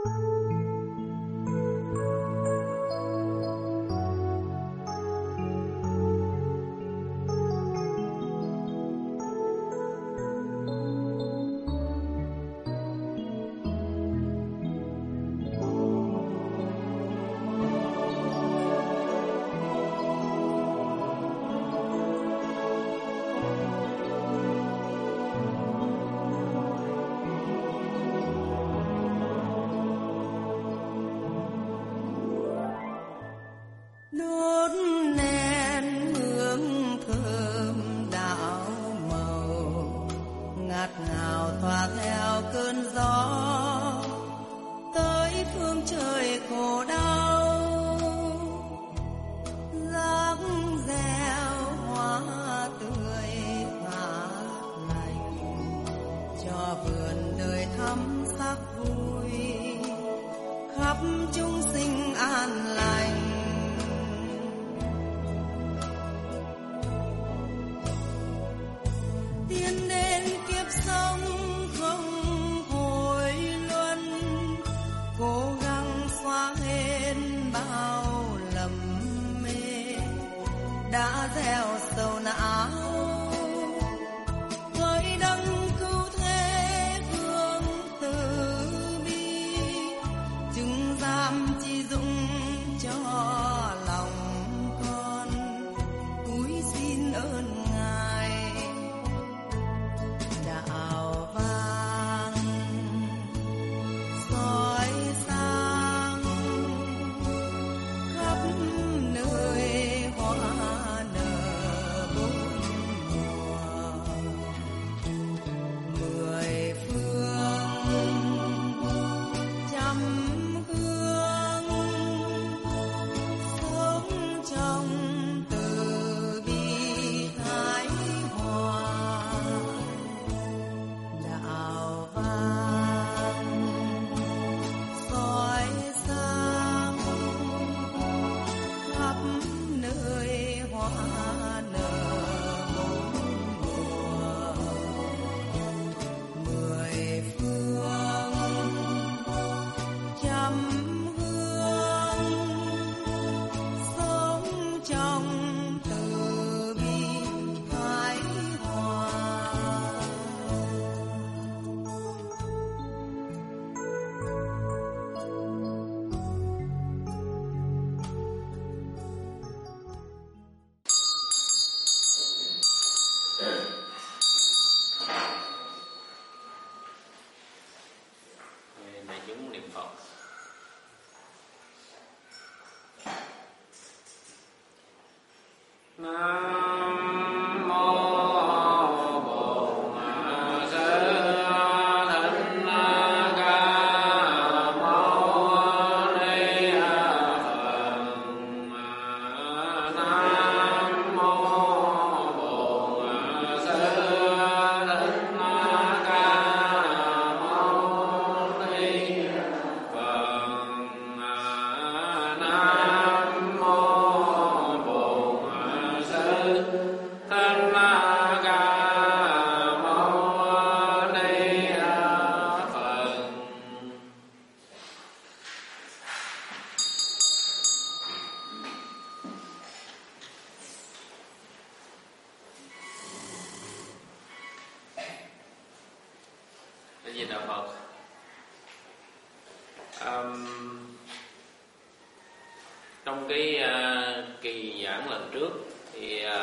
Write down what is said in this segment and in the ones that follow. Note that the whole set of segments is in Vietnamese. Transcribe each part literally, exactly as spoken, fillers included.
Trong cái uh, kỳ giảng lần trước thì uh,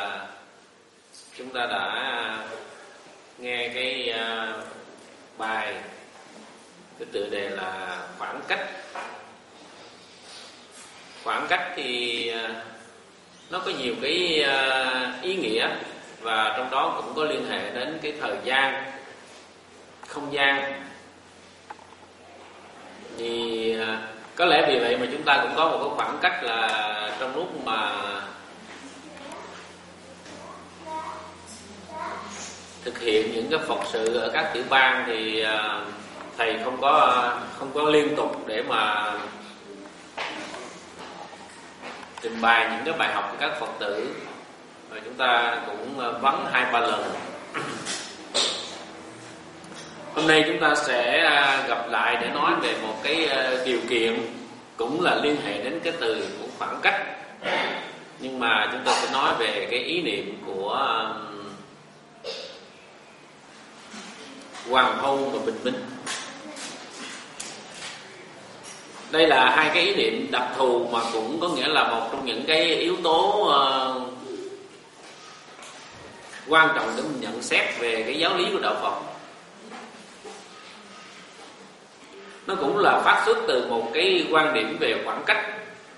chúng ta đã nghe cái uh, bài cái tựa đề là khoảng cách. Khoảng cách thì uh, nó có nhiều cái uh, ý nghĩa, và trong đó cũng có liên hệ đến cái thời gian, không gian. Thì uh, có lẽ vì vậy mà chúng ta cũng có một cái khoảng cách là trong lúc mà thực hiện những cái Phật sự ở các tiểu bang thì uh, thầy không có không có liên tục để mà trình bày những cái bài học của các Phật tử, và chúng ta cũng vắng hai ba lần. Hôm nay chúng ta sẽ gặp lại để nói về một cái điều kiện cũng là liên hệ đến cái từ của khoảng cách. Nhưng mà chúng ta sẽ nói về cái ý niệm của hoàng hôn và bình minh. Đây là hai cái ý niệm đặc thù mà cũng có nghĩa là một trong những cái yếu tố uh, quan trọng để mình nhận xét về cái giáo lý của đạo Phật. Nó cũng là phát xuất từ một cái quan điểm về khoảng cách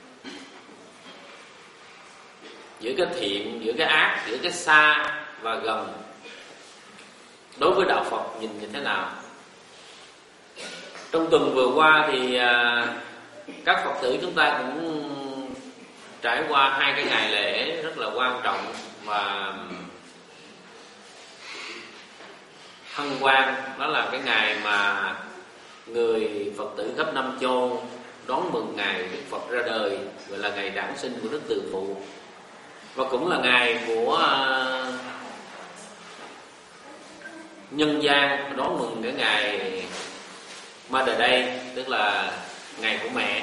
giữa cái thiện, giữa cái ác, giữa cái xa và gần. Đối với đạo Phật nhìn như thế nào? Trong tuần vừa qua thì uh, các Phật tử chúng ta cũng trải qua hai cái ngày lễ rất là quan trọng và hân hoan. Đó là cái ngày mà người Phật tử khắp năm châu đón mừng ngày Đức Phật ra đời, gọi là ngày đản sinh của Đức Từ Phụ, và cũng là ngày của uh, nhân gian đón mừng cái ngày Mother Day, tức là ngày của mẹ.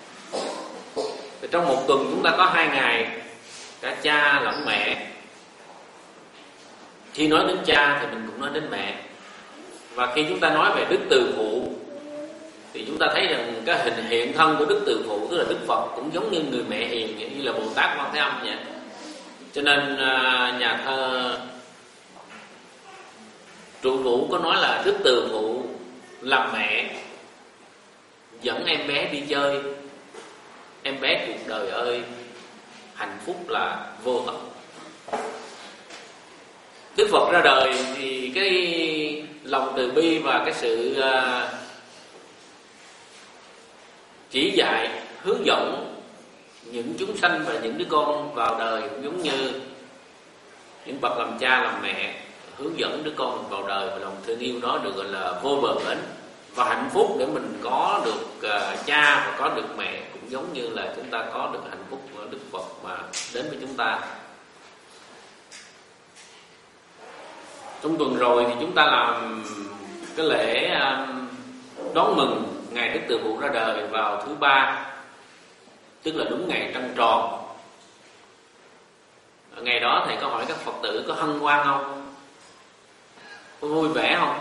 Trong một tuần chúng ta có hai ngày, cả cha lẫn mẹ. Khi nói đến cha thì mình cũng nói đến mẹ. Và khi chúng ta nói về Đức Từ Phụ thì chúng ta thấy rằng cái hình hiện thân của Đức Từ Phụ, tức là Đức Phật, cũng giống như người mẹ hiền, như là Bồ Tát Quan Thế Âm vậy. Cho nên nhà thơ Trụ Vũ có nói là Đức Từ Phụ làm mẹ dẫn em bé đi chơi, em bé cuộc đời ơi, hạnh phúc là vô tận. Đức Phật ra đời thì cái lòng từ bi và cái sự uh, chỉ dạy, hướng dẫn những chúng sanh và những đứa con vào đời cũng giống như những bậc làm cha làm mẹ hướng dẫn đứa con vào đời, và lòng thương yêu đó được gọi là vô bờ bến. Và hạnh phúc để mình có được uh, cha và có được mẹ cũng giống như là chúng ta có được hạnh phúc của Đức Phật mà đến với chúng ta. Trong tuần rồi thì chúng ta làm cái lễ uh, đón mừng ngày Đức Từ Phụ ra đời vào thứ ba, tức là đúng ngày trăng tròn. Ngày đó thầy có hỏi các Phật tử có hân hoan không? Có vui vẻ không?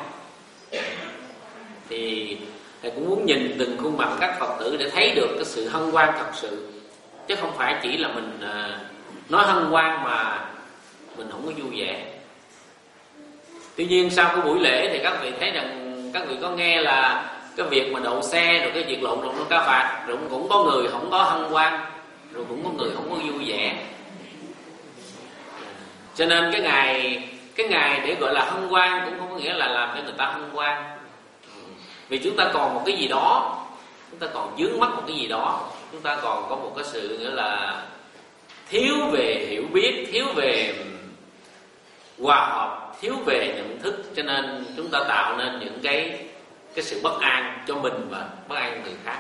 Thì thầy cũng muốn nhìn từng khuôn mặt các Phật tử để thấy được cái sự hân hoan thật sự, chứ không phải chỉ là mình uh, nói hân hoan mà mình không có vui vẻ. Tuy nhiên sau cái buổi lễ thì các vị thấy rằng các vị có nghe là cái việc mà đậu xe rồi cái việc lộn lộn ca phạt, rồi cũng có người không có hân hoan, rồi cũng có người không có vui vẻ. Cho nên cái ngày cái ngày để gọi là hân hoan cũng không có nghĩa là làm cho người ta hân hoan, vì chúng ta còn một cái gì đó, chúng ta còn vướng mắc một cái gì đó, chúng ta còn có một cái sự nghĩa là thiếu về hiểu biết, thiếu về hòa hợp, thiếu về nhận thức, cho nên chúng ta tạo nên những cái cái sự bất an cho mình và bất an cho người khác.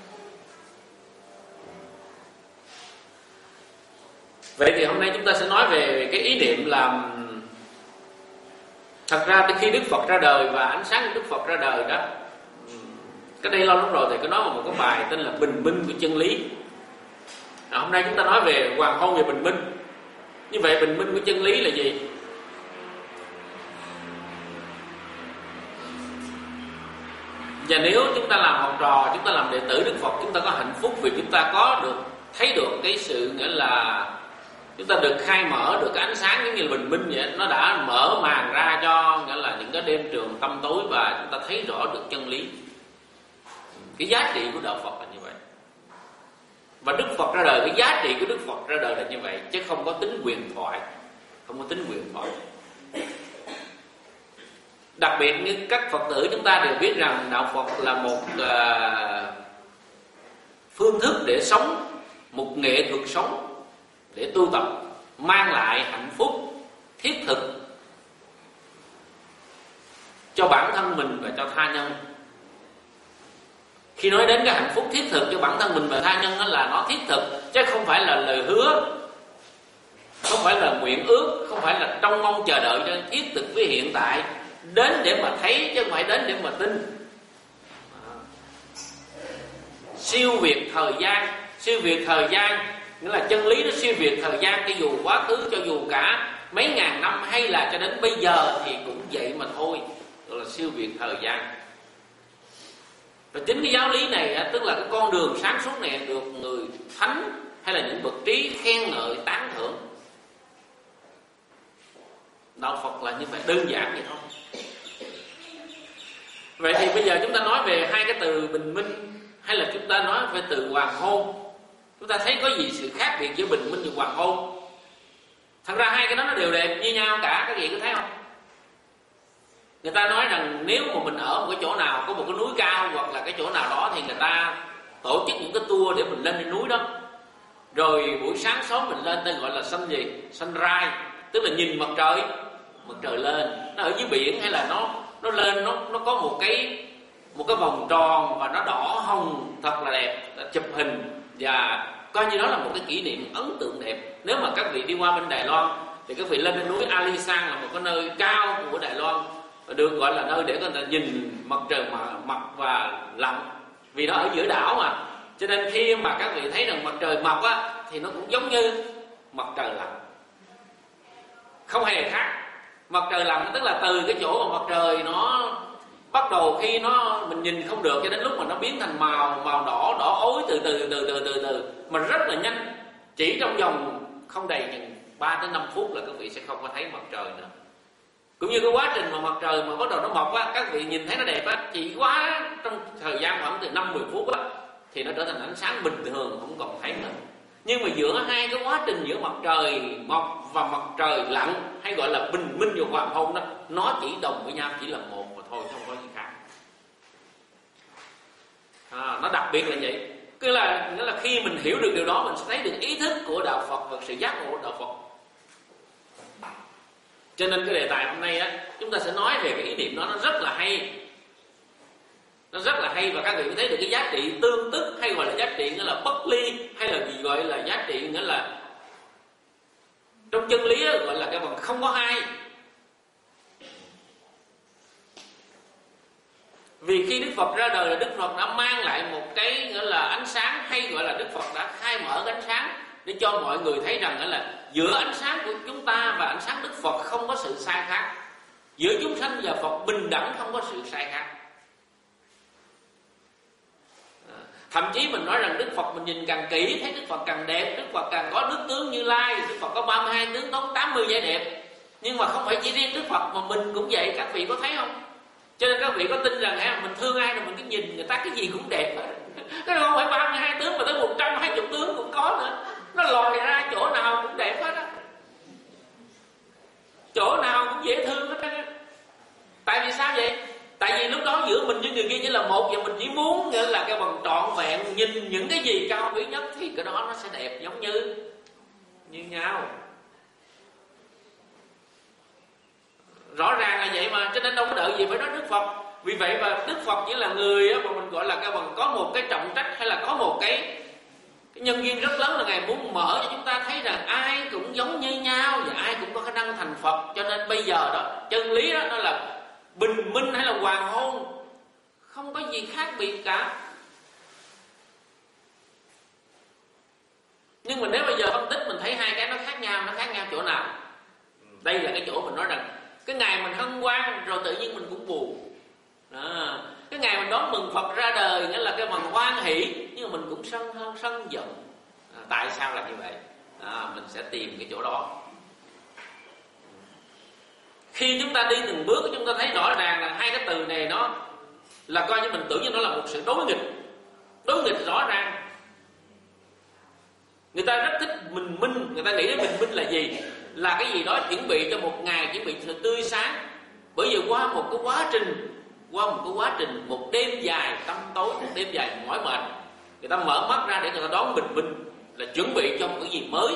Vậy thì hôm nay chúng ta sẽ nói về cái ý niệm là thật ra khi Đức Phật ra đời và ánh sáng của Đức Phật ra đời đó, cái đây lâu lắm rồi thì có nói một cái bài tên là Bình Minh của Chân Lý. À, hôm nay chúng ta nói về hoàng hôn và bình minh. Như vậy bình minh của chân lý là gì? Và nếu chúng ta làm học trò, chúng ta làm đệ tử Đức Phật, chúng ta có hạnh phúc vì chúng ta có được thấy được cái sự nghĩa là chúng ta được khai mở được cái ánh sáng giống như là bình minh vậy. Nó đã mở màn ra cho nghĩa là những cái đêm trường tăm tối và chúng ta thấy rõ được chân lý. Cái giá trị của đạo Phật là như vậy. Và Đức Phật ra đời, cái giá trị của Đức Phật ra đời là như vậy, chứ không có tính quyền thoại, không có tính quyền thoại. Đặc biệt như các Phật tử chúng ta đều biết rằng đạo Phật là một uh, phương thức để sống, một nghệ thuật sống để tu tập, mang lại hạnh phúc thiết thực cho bản thân mình và cho tha nhân. Khi nói đến cái hạnh phúc thiết thực cho bản thân mình và tha nhân, đó là nó thiết thực chứ không phải là lời hứa, không phải là nguyện ước, không phải là trông mong chờ đợi cho thiết thực với hiện tại, đến để mà thấy chứ không phải đến để mà tin. Siêu việt thời gian, siêu việt thời gian nghĩa là chân lý nó siêu việt thời gian, cho dù quá khứ, cho dù cả mấy ngàn năm hay là cho đến bây giờ thì cũng vậy mà thôi, gọi là siêu việt thời gian. Và chính cái giáo lý này, tức là cái con đường sáng suốt này, được người thánh hay là những bậc trí khen ngợi tán thưởng. Đạo Phật là như vậy, đơn giản vậy thôi. Vậy thì bây giờ chúng ta nói về hai cái từ bình minh hay là chúng ta nói về từ hoàng hôn, chúng ta thấy có gì sự khác biệt giữa bình minh và hoàng hôn? Thật ra hai cái đó nó đều đẹp như nhau cả, các vị có thấy không? Người ta nói rằng nếu mà mình ở một cái chỗ nào có một cái núi cao hoặc là cái chỗ nào đó thì người ta tổ chức những cái tour để mình lên trên núi đó. Rồi buổi sáng sớm mình lên tên gọi là sun gì? Sunrise, tức là nhìn mặt trời, mặt trời lên. Nó ở dưới biển hay là nó nó lên nó nó có một cái một cái vòng tròn và nó đỏ hồng thật là đẹp, chụp hình và coi như đó là một cái kỷ niệm ấn tượng đẹp. Nếu mà các vị đi qua bên Đài Loan thì các vị lên trên núi Alishan là một cái nơi cao của Đài Loan, được gọi là nơi để người ta nhìn mặt trời mà mọc và lặn, vì nó ở giữa đảo mà, cho nên khi mà các vị thấy rằng mặt trời mọc á thì nó cũng giống như mặt trời lặn, không hề khác. Mặt trời lặn tức là từ cái chỗ mà mặt trời nó bắt đầu khi nó mình nhìn không được cho đến lúc mà nó biến thành màu màu đỏ đỏ ối từ từ từ từ từ từ mà rất là nhanh, chỉ trong vòng không đầy chừng ba tới năm phút là các vị sẽ không có thấy mặt trời nữa. Cũng như cái quá trình mà mặt trời mà bắt đầu nó mọc á, các vị nhìn thấy nó đẹp á, chỉ quá trong thời gian khoảng từ năm mười phút á thì nó trở thành ánh sáng bình thường, không còn thấy nữa. Nhưng mà giữa hai cái quá trình giữa mặt trời mọc và mặt trời lặn hay gọi là bình minh và hoàng hôn đó, nó chỉ đồng với nhau, chỉ là một mà thôi, không có gì khác. À, nó đặc biệt là vậy. Cứ là nghĩa là khi mình hiểu được điều đó, mình sẽ thấy được ý thức của đạo Phật và sự giác ngộ của đạo Phật. Cho nên cái đề tài hôm nay á, chúng ta sẽ nói về cái ý niệm đó, nó rất là hay, nó rất là hay, và các vị có thấy được cái giá trị tương tức hay gọi là giá trị nghĩa là bất ly, hay là gì gọi là giá trị nghĩa là trong chân lý á, gọi là cái bằng không có hai. Vì khi Đức Phật ra đời là Đức Phật đã mang lại một cái nghĩa là ánh sáng, hay gọi là Đức Phật đã khai mở cái ánh sáng để cho mọi người thấy rằng là giữa ánh sáng của chúng ta và ánh sáng Đức Phật không có sự sai khác, giữa chúng sanh và Phật bình đẳng, không có sự sai khác. Thậm chí mình nói rằng Đức Phật mình nhìn càng kỹ thấy Đức Phật càng đẹp, Đức Phật càng có đức tướng Như Lai, Đức Phật có ba mươi hai tướng tốt, tám mươi vẻ đẹp. Nhưng mà không phải chỉ riêng Đức Phật mà mình cũng vậy, các vị có thấy không? Cho nên các vị có tin rằng ha, mình thương ai rồi mình cứ nhìn người ta cái gì cũng đẹp hết. Cái không phải ba mươi hai tướng mà tới một trăm hai mươi tướng cũng có nữa. Nó lòi ra chỗ nào cũng đẹp hết á, chỗ nào cũng dễ thương hết á. Tại vì sao vậy? Tại vì lúc đó giữa mình với người kia chỉ là một, và mình chỉ muốn nghĩa là cái bằng trọn vẹn nhìn những cái gì cao quý nhất thì cái đó nó sẽ đẹp giống như như nhau. Rõ ràng là vậy mà, cho nên đâu có đợi gì phải nói Đức Phật. Vì vậy mà Đức Phật chỉ là người mà mình gọi là cái bằng có một cái trọng trách hay là có một cái, cái nhân duyên rất lớn là Ngài muốn mở cho chúng ta thấy rằng ai cũng giống như nhau và ai cũng có khả năng thành Phật. Cho nên bây giờ đó chân lý đó nó là bình minh hay là hoàng hôn, không có gì khác biệt cả. Nhưng mà nếu bây giờ phân tích mình thấy hai cái nó khác nhau, nó khác nhau chỗ nào? Đây là cái chỗ mình nói rằng cái ngày mình hân hoan rồi tự nhiên mình cũng buồn. À, cái ngày mình đón mừng Phật ra đời nghĩa là cái bằng hoan hỷ, nhưng mà mình cũng sân hơn sân giận. À, tại sao là như vậy? À, mình sẽ tìm cái chỗ đó. Khi chúng ta đi từng bước, chúng ta thấy rõ ràng là hai cái từ này nó là coi như mình tưởng như nó là một sự đối nghịch, đối nghịch rõ ràng. Người ta rất thích bình minh, người ta nghĩ đến bình minh là gì? Là cái gì đó chuẩn bị cho một ngày, chuẩn bị cho tươi sáng. Bởi vì qua một cái quá trình, qua một cái quá trình, một đêm dài tăm tối, một đêm dài mỏi mệt, người ta mở mắt ra để người ta đón bình minh, là chuẩn bị cho một cái gì mới.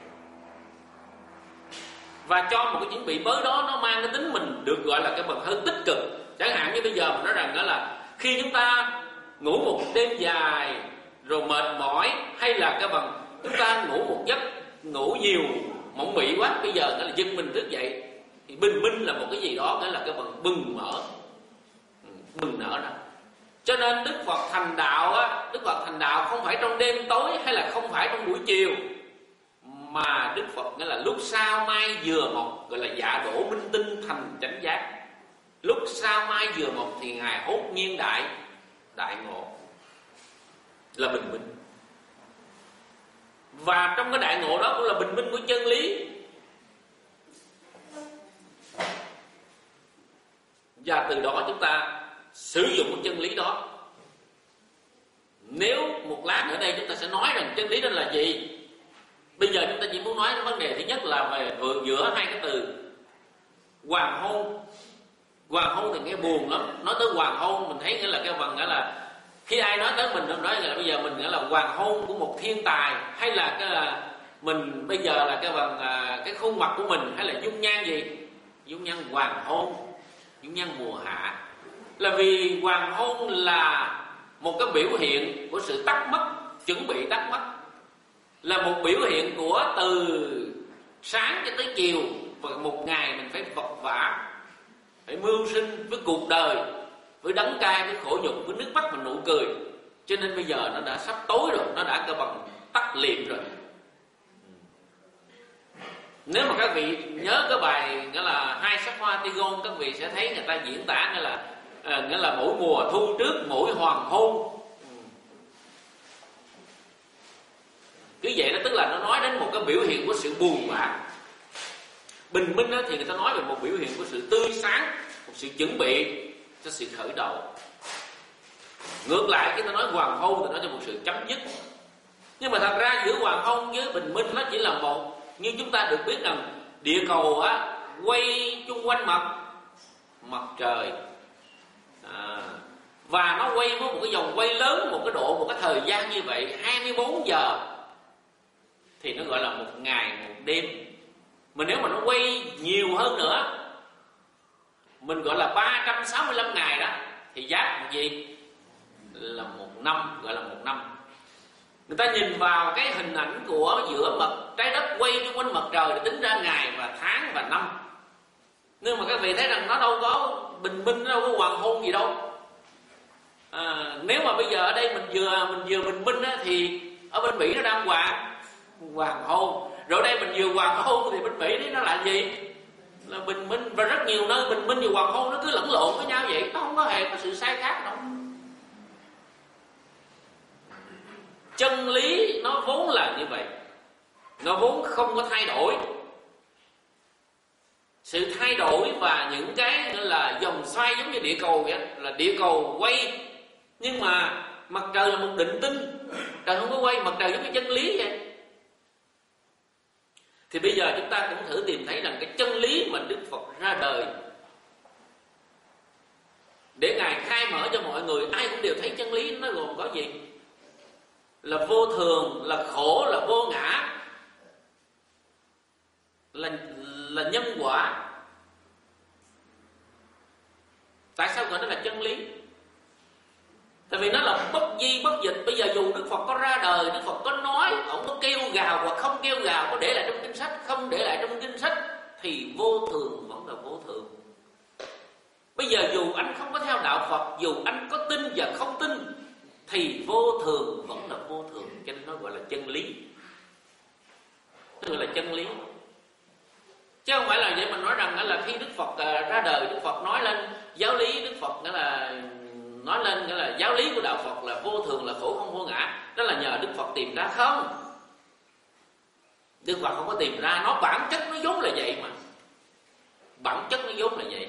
Và cho một cái chuẩn bị mới đó nó mang cái tính mình được gọi là cái bằng hơi tích cực. Chẳng hạn như bây giờ mình nói rằng đó là khi chúng ta ngủ một đêm dài rồi mệt mỏi, hay là cái bằng chúng ta ngủ một giấc ngủ nhiều mộng mị quá, bây giờ nó là giật mình thức dậy Thì bình minh là một cái gì đó, nghĩa là cái phần bừng mở, bừng nở ra. Cho nên Đức Phật thành đạo á, Đức Phật thành đạo không phải trong đêm tối hay là không phải trong buổi chiều, mà Đức Phật nghĩa là lúc sao mai vừa mọc, gọi là dạ đổ minh tinh thành chánh giác. Lúc sao mai vừa mọc thì Ngài hốt nhiên đại đại ngộ, là bình minh. Và trong cái đại ngộ đó cũng là bình minh của chân lý. Và từ đó chúng ta sử dụng cái chân lý đó. Nếu một lát ở đây chúng ta sẽ nói rằng chân lý đó là gì. Bây giờ chúng ta chỉ muốn nói cái vấn đề thứ nhất là về vừa giữa hai cái từ hoàng hôn. Hoàng hôn thì nghe buồn lắm. Nói tới hoàng hôn mình thấy nghĩa là cái phần nghĩa là khi ai nói tới mình, nói là bây giờ mình nghĩa là hoàng hôn của một thiên tài, hay là cái là mình bây giờ là cái phần cái khuôn mặt của mình, hay là dung nhan gì, dung nhan hoàng hôn, dung nhan mùa hạ. Là vì hoàng hôn là một cái biểu hiện của sự tắt mất, chuẩn bị tắt mất, là một biểu hiện của từ sáng cho tới chiều, và một ngày mình phải vật vã, phải mưu sinh với cuộc đời, với đắng cay, với khổ nhục, với nước mắt và nụ cười. Cho nên bây giờ nó đã sắp tối rồi, nó đã cơ bằng tắt liệm rồi. Nếu mà các vị nhớ cái bài nghĩa là hai sắc hoa tigon, các vị sẽ thấy người ta diễn tả nghĩa là à, nghĩa là mỗi mùa thu trước mỗi hoàng hôn. Cứ vậy đó, tức là nó nói đến một cái biểu hiện của sự buồn bã. Bình minh đó thì người ta nói về một biểu hiện của sự tươi sáng, một sự chuẩn bị cho sự khởi đầu. Ngược lại khi ta nói hoàng hôn thì nói cho một sự chấm dứt. Nhưng mà thật ra giữa hoàng hôn với bình minh nó chỉ là một. Như chúng ta được biết rằng địa cầu á quay chung quanh mặt mặt trời, à, và nó quay với một cái vòng quay lớn, một cái độ, một cái thời gian như vậy hai mươi bốn giờ, thì nó gọi là một ngày một đêm. Mà nếu mà nó quay nhiều hơn nữa, mình gọi là ba trăm sáu mươi lăm ngày đó, thì giá một gì là một năm, gọi là một năm. Người ta nhìn vào cái hình ảnh của giữa mặt trái đất quay xung quanh mặt trời để tính ra ngày và tháng và năm. Nhưng mà các vị thấy rằng nó đâu có bình minh, nó đâu có hoàng hôn gì đâu. À, nếu mà bây giờ ở đây mình vừa mình vừa bình minh á, thì ở bên Mỹ nó đang hoàng hoàng hôn. Rồi ở đây mình vừa hoàng hôn thì bên Mỹ nó là gì? Là bình minh. Và rất nhiều nơi bình minh và hoàng hôn nó cứ lẫn lộn với nhau vậy, nó không có hề có sự sai khác đâu. Chân lý nó vốn là như vậy, nó vốn không có thay đổi. Sự thay đổi và những cái nữa là vòng xoay giống như địa cầu vậy, là địa cầu quay, nhưng mà mặt trời là một định tinh, trời không có quay. Mặt trời giống như chân lý vậy. Thì bây giờ chúng ta cũng thử tìm thấy rằng cái chân lý mà Đức Phật ra đời để Ngài khai mở cho mọi người, ai cũng đều thấy chân lý nó gồm có gì? Là vô thường, là khổ, là vô ngã, là, là nhân quả. Tại sao gọi nó là chân lý? Tại vì nó là bất di bất dịch. Bây giờ dù Đức Phật có ra đời, Đức Phật có nói, ông có kêu gào hoặc không kêu gào, có để lại trong kinh sách, không để lại trong kinh sách, thì vô thường vẫn là vô thường. Bây giờ dù anh không có theo đạo Phật, dù anh có tin và không tin, thì vô thường vẫn là vô thường. Cho nên nó gọi là chân lý. Nó gọi là chân lý. Chứ không phải là vậy mình nói rằng là khi Đức Phật ra đời, Đức Phật nói lên giáo lý, Đức Phật nghĩa là nói lên nghĩa là giáo lý của đạo Phật là vô thường, là khổ không vô ngã. Đó là nhờ Đức Phật tìm ra không? Đức Phật không có tìm ra, nó bản chất nó vốn là vậy mà. Bản chất nó vốn là vậy.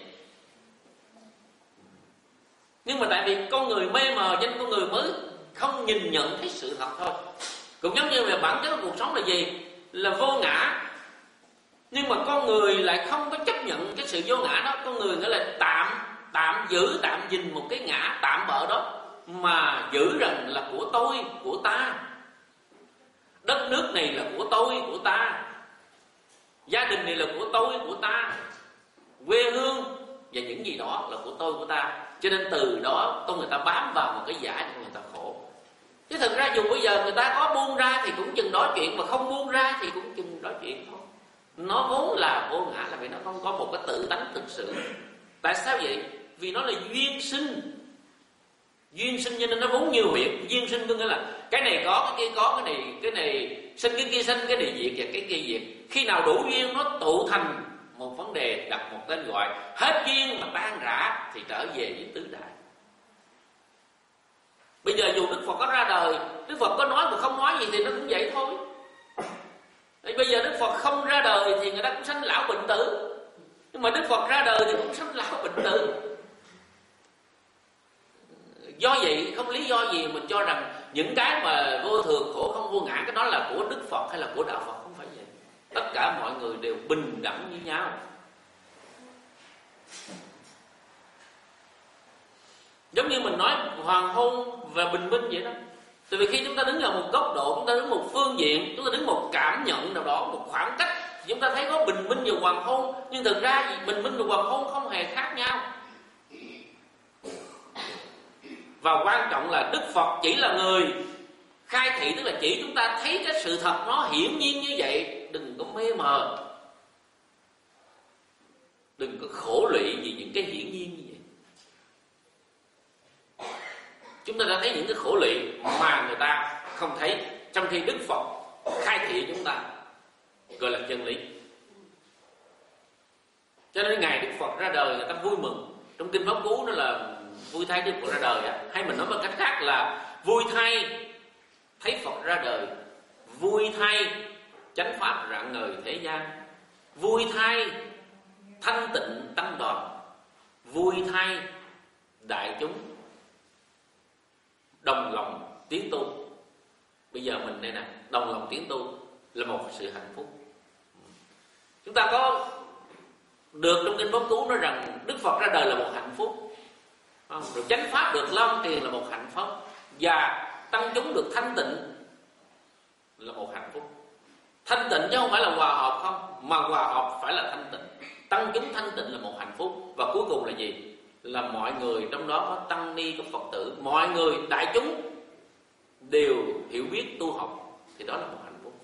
Nhưng mà tại vì con người mê mờ cho nên con người mới không nhìn nhận thấy sự thật thôi. Cũng giống như là bản chất của cuộc sống là gì? Là vô ngã. Nhưng mà con người lại không có chấp nhận cái sự vô ngã đó. Con người nghĩa là tạm tạm giữ, tạm nhìn một cái ngã tạm bợ đó, mà giữ rằng là của tôi, của ta. Đất nước này là của tôi, của ta. Gia đình này là của tôi, của ta. Quê hương và những gì đó là của tôi, của ta. Cho nên từ đó con người ta bám vào một cái giả cho người ta khổ. Chứ thực ra dù bây giờ người ta có buông ra thì cũng chừng đó chuyện, mà không buông ra thì cũng chừng đó chuyện thôi. Nó vốn là vô ngã là vì nó không có một cái tự tánh thực sự. Tại sao vậy? Vì nó là duyên sinh. Duyên sinh cho nên nó vốn nhiều huyện. Duyên sinh có nghĩa là cái này có, cái kia có, cái này cái này sinh, cái kia sinh, cái này diệt và cái kia diệt. Khi nào đủ duyên nó tụ thành một vấn đề, đặt một tên gọi. Hết duyên mà tan rã thì trở về với tứ đại. Bây giờ dù Đức Phật có ra đời, Đức Phật có nói mà không nói gì thì nó cũng vậy thôi. Bây giờ Đức Phật không ra đời thì người ta cũng sanh lão bệnh tử. Nhưng mà Đức Phật ra đời thì cũng sanh lão bệnh tử. Do vậy không lý do gì mình cho rằng những cái mà vô thường, khổ không, vô ngã, cái đó là của Đức Phật hay là của Đạo Phật. Không phải vậy. Tất cả mọi người đều bình đẳng như nhau. Giống như mình nói hoàng hôn và bình minh vậy đó. Tại vì khi chúng ta đứng ở một góc độ, chúng ta đứng một phương diện, chúng ta đứng một cảm nhận nào đó, một khoảng cách, thì chúng ta thấy có bình minh và hoàng hôn. Nhưng thực ra bình minh và hoàng hôn không hề khác nhau. Và quan trọng là Đức Phật chỉ là người khai thị, tức là chỉ chúng ta thấy cái sự thật nó hiển nhiên như vậy. Đừng có mê mờ, đừng có khổ lụy vì những cái hiển nhiên như vậy. Chúng ta đã thấy những cái khổ lụy mà người ta không thấy, trong khi Đức Phật khai thị chúng ta gọi là chân lý. Cho nên ngày Đức Phật ra đời người ta vui mừng. Trong kinh Pháp Cú nó là vui thay Đức Phật ra đời, hay mình nói một cách khác là vui thay thấy Phật ra đời, vui thay chánh pháp rạng ngời thế gian, vui thay thanh tịnh tăng đoàn, vui thay đại chúng đồng lòng tiến tu. Bây giờ mình đây nè, đồng lòng tiến tu là một sự hạnh phúc. Chúng ta có được trong kinh Pháp Cú nói rằng Đức Phật ra đời là một hạnh phúc, rồi chánh pháp được long truyền là một hạnh phúc, và tăng chúng được thanh tịnh là một hạnh phúc. Thanh tịnh chứ không phải là hòa hợp không, mà hòa hợp phải là thanh tịnh. Tăng chúng thanh tịnh là một hạnh phúc. Và cuối cùng là gì? Là mọi người trong đó có tăng ni, có Phật tử, mọi người đại chúng đều hiểu biết tu học, thì đó là một hạnh phúc.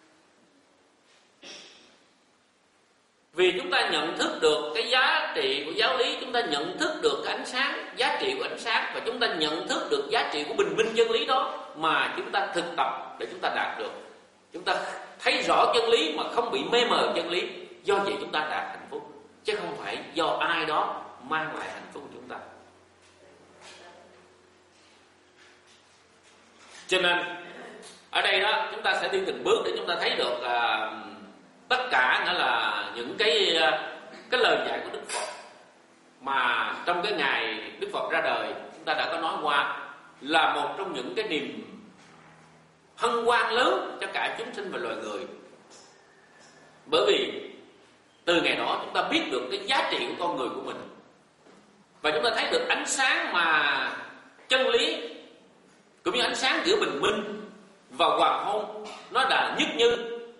Vì chúng ta nhận thức được cái giá trị của giáo lý, chúng ta nhận thức được cái ánh sáng, giá trị của ánh sáng, và chúng ta nhận thức được giá trị của bình minh chân lý đó mà chúng ta thực tập để chúng ta đạt được. Chúng ta thấy rõ chân lý mà không bị mê mờ chân lý. Do vậy chúng ta đạt hạnh phúc, chứ không phải do ai đó mang lại hạnh phúc của chúng ta. Cho nên ở đây đó chúng ta sẽ đi từng bước để chúng ta thấy được uh, tất cả nghĩa là những cái cái lời dạy của Đức Phật mà trong cái ngày Đức Phật ra đời chúng ta đã có nói qua, là một trong những cái niềm hân hoan lớn cho cả chúng sinh và loài người. Bởi vì từ ngày đó chúng ta biết được cái giá trị của con người của mình, và chúng ta thấy được ánh sáng mà chân lý cũng như ánh sáng giữa bình minh và hoàng hôn nó đã nhất như,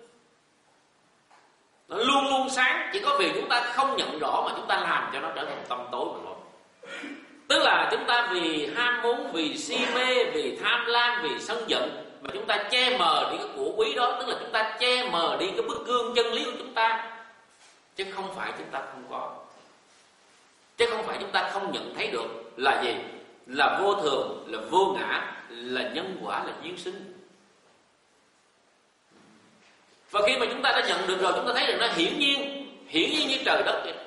nó luôn luôn sáng. Chỉ có vì chúng ta không nhận rõ mà chúng ta làm cho nó trở thành tăm tối mà thôi. Tức là chúng ta vì ham muốn, vì si mê, vì tham lam, vì sân giận mà chúng ta che mờ đi cái của quý đó. Tức là chúng ta che mờ đi cái bức gương chân lý của chúng ta, chứ không phải chúng ta không có, chứ không phải chúng ta không nhận thấy được là gì? Là vô thường, là vô ngã, là nhân quả, là duyên sinh. Và khi mà chúng ta đã nhận được rồi, chúng ta thấy rằng nó hiển nhiên, hiển nhiên như trời đất vậy.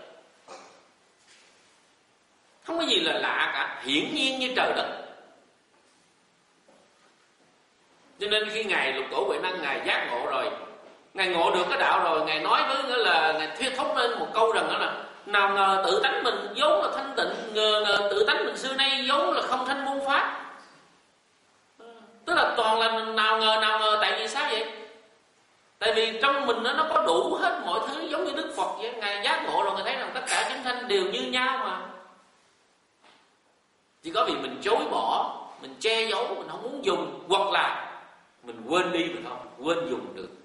Không có gì là lạ cả, hiển nhiên như trời đất. Cho nên khi Ngài Lục Tổ Huệ Năng Ngài giác ngộ rồi, Ngài ngộ được cái đạo rồi, Ngài nói với nghĩa là Ngài thuyết thúc lên một câu rằng đó là nào ngờ tự tánh mình vốn là thanh tịnh, ngờ, ngờ tự tánh mình xưa nay vốn là không thanh môn pháp. Tức là toàn là nào ngờ nào ngờ. Tại vì sao vậy? Tại vì trong mình nó, nó có đủ hết mọi thứ, giống như Đức Phật vậy. Ngài giác ngộ rồi Ngài thấy rằng tất cả chúng sanh đều như nhau mà. Chỉ có vì mình chối bỏ, mình che giấu, mình không muốn dùng, hoặc là mình quên đi mà thôi, quên dùng được.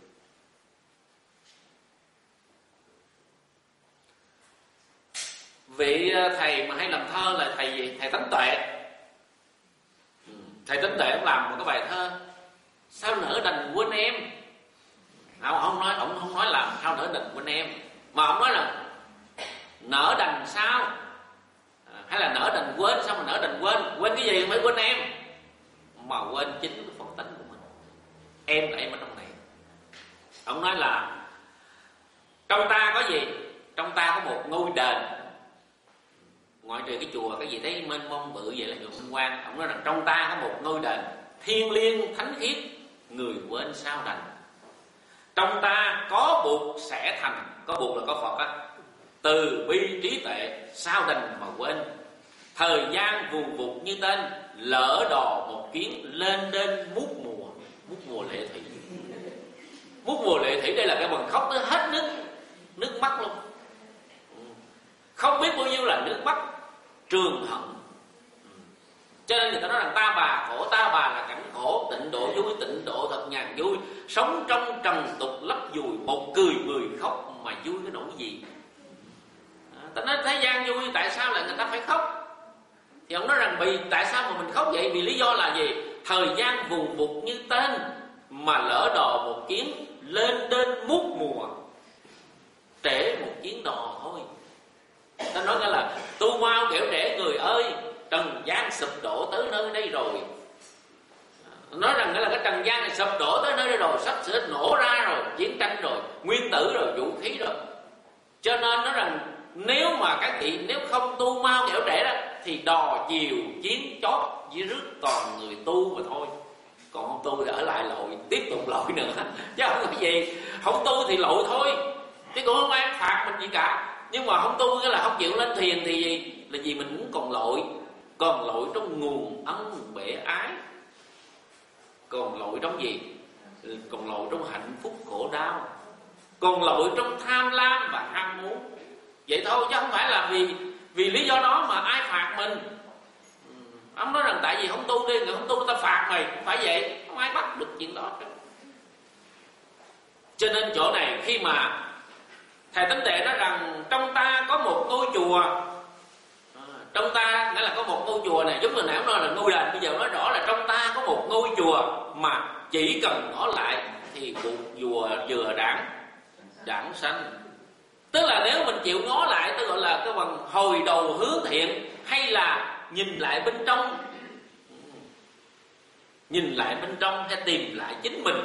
Vị thầy mà hay làm thơ là thầy gì? Thầy Tánh Tuệ. Thầy Tánh Tuệ cũng làm một cái bài thơ: sao nỡ đành quên em. Ông không nói, ông không nói làm sao nỡ đành quên em, mà ông nói là nỡ đành sao, à, hay là nỡ đành quên, sao mà nỡ đành quên? Quên cái gì mới quên em, mà quên chính cái phần tánh của mình. Em là em ở trong này. Ông nói là trong ta có gì? Trong ta có một ngôi đền, ngoại trừ cái chùa cái gì thấy mênh mông bự vậy là chùa Minh Quang. Ông nói rằng trong ta có một ngôi đền thiêng liêng thánh khiết, người quên sao đành. Trong ta có buộc sẽ thành, có buộc là có Phật á, từ bi trí tuệ, sao đành mà quên. Thời gian vùn vụt như tên, lỡ đò một chuyến, lên đên mút mùa. Mút mùa lệ thủy. Mút mùa lệ thủy đây là cái bằng khóc tới hết nước nước mắt luôn, không biết bao nhiêu là nước mắt trường hận. Cho nên người ta nói rằng ta bà khổ, ta bà là cảnh khổ, tịnh độ vui, tịnh độ thật nhàn vui. Sống trong trần tục lấp dùi, một cười mười khóc mà vui cái nỗi gì. À, ta nói thế gian vui, tại sao lại người ta phải khóc? Thì ông nói rằng vì tại sao mà mình khóc vậy? Vì lý do là gì? Thời gian vùn vụt như tên, mà lỡ đò một chuyến, lên đên mút mùa. Trễ một chuyến đò thôi. Ta nói nghĩa là tu mau kẻo trễ người ơi, trần gian sụp đổ tới nơi đây rồi. Nói rằng nghĩa là cái trần gian này sụp đổ tới nơi đây rồi, sắp sửa nổ ra rồi, chiến tranh rồi, nguyên tử rồi, vũ khí rồi. Cho nên nói rằng nếu mà các vị nếu không tu mau kẻo trễ đó, thì đò chiều chiến chót dưới rước toàn người tu mà thôi. Còn không tu thì ở lại lội, tiếp tục lội nữa, chứ không có gì. Không tu thì lội thôi, chứ cũng không ai phạt mình gì cả. Nhưng mà không tu cái là không chịu lên thuyền thì gì? Là vì mình cũng còn lội. Còn lội trong nguồn ân bể ái. Còn lội trong gì? Còn lội trong hạnh phúc khổ đau. Còn lội trong tham lam và ham muốn. Vậy thôi, chứ không phải là vì vì lý do đó mà ai phạt mình. Ông nói rằng tại vì không tu đi, người không tu ta phạt mày. Không phải vậy, không ai bắt được chuyện đó. Cho nên chỗ này khi mà Thầy Tánh Đệ nói rằng trong ta có một ngôi chùa, à, trong ta nghĩa là có một ngôi chùa này, giống như nãy ông nói là ngôi đền, bây giờ nói rõ là trong ta có một ngôi chùa mà chỉ cần ngó lại thì buộc chùa vừa đảng đảng sanh. Tức là nếu mình chịu ngó lại, tức gọi là cái bằng hồi đầu hướng thiện, hay là nhìn lại bên trong, nhìn lại bên trong hay tìm lại chính mình,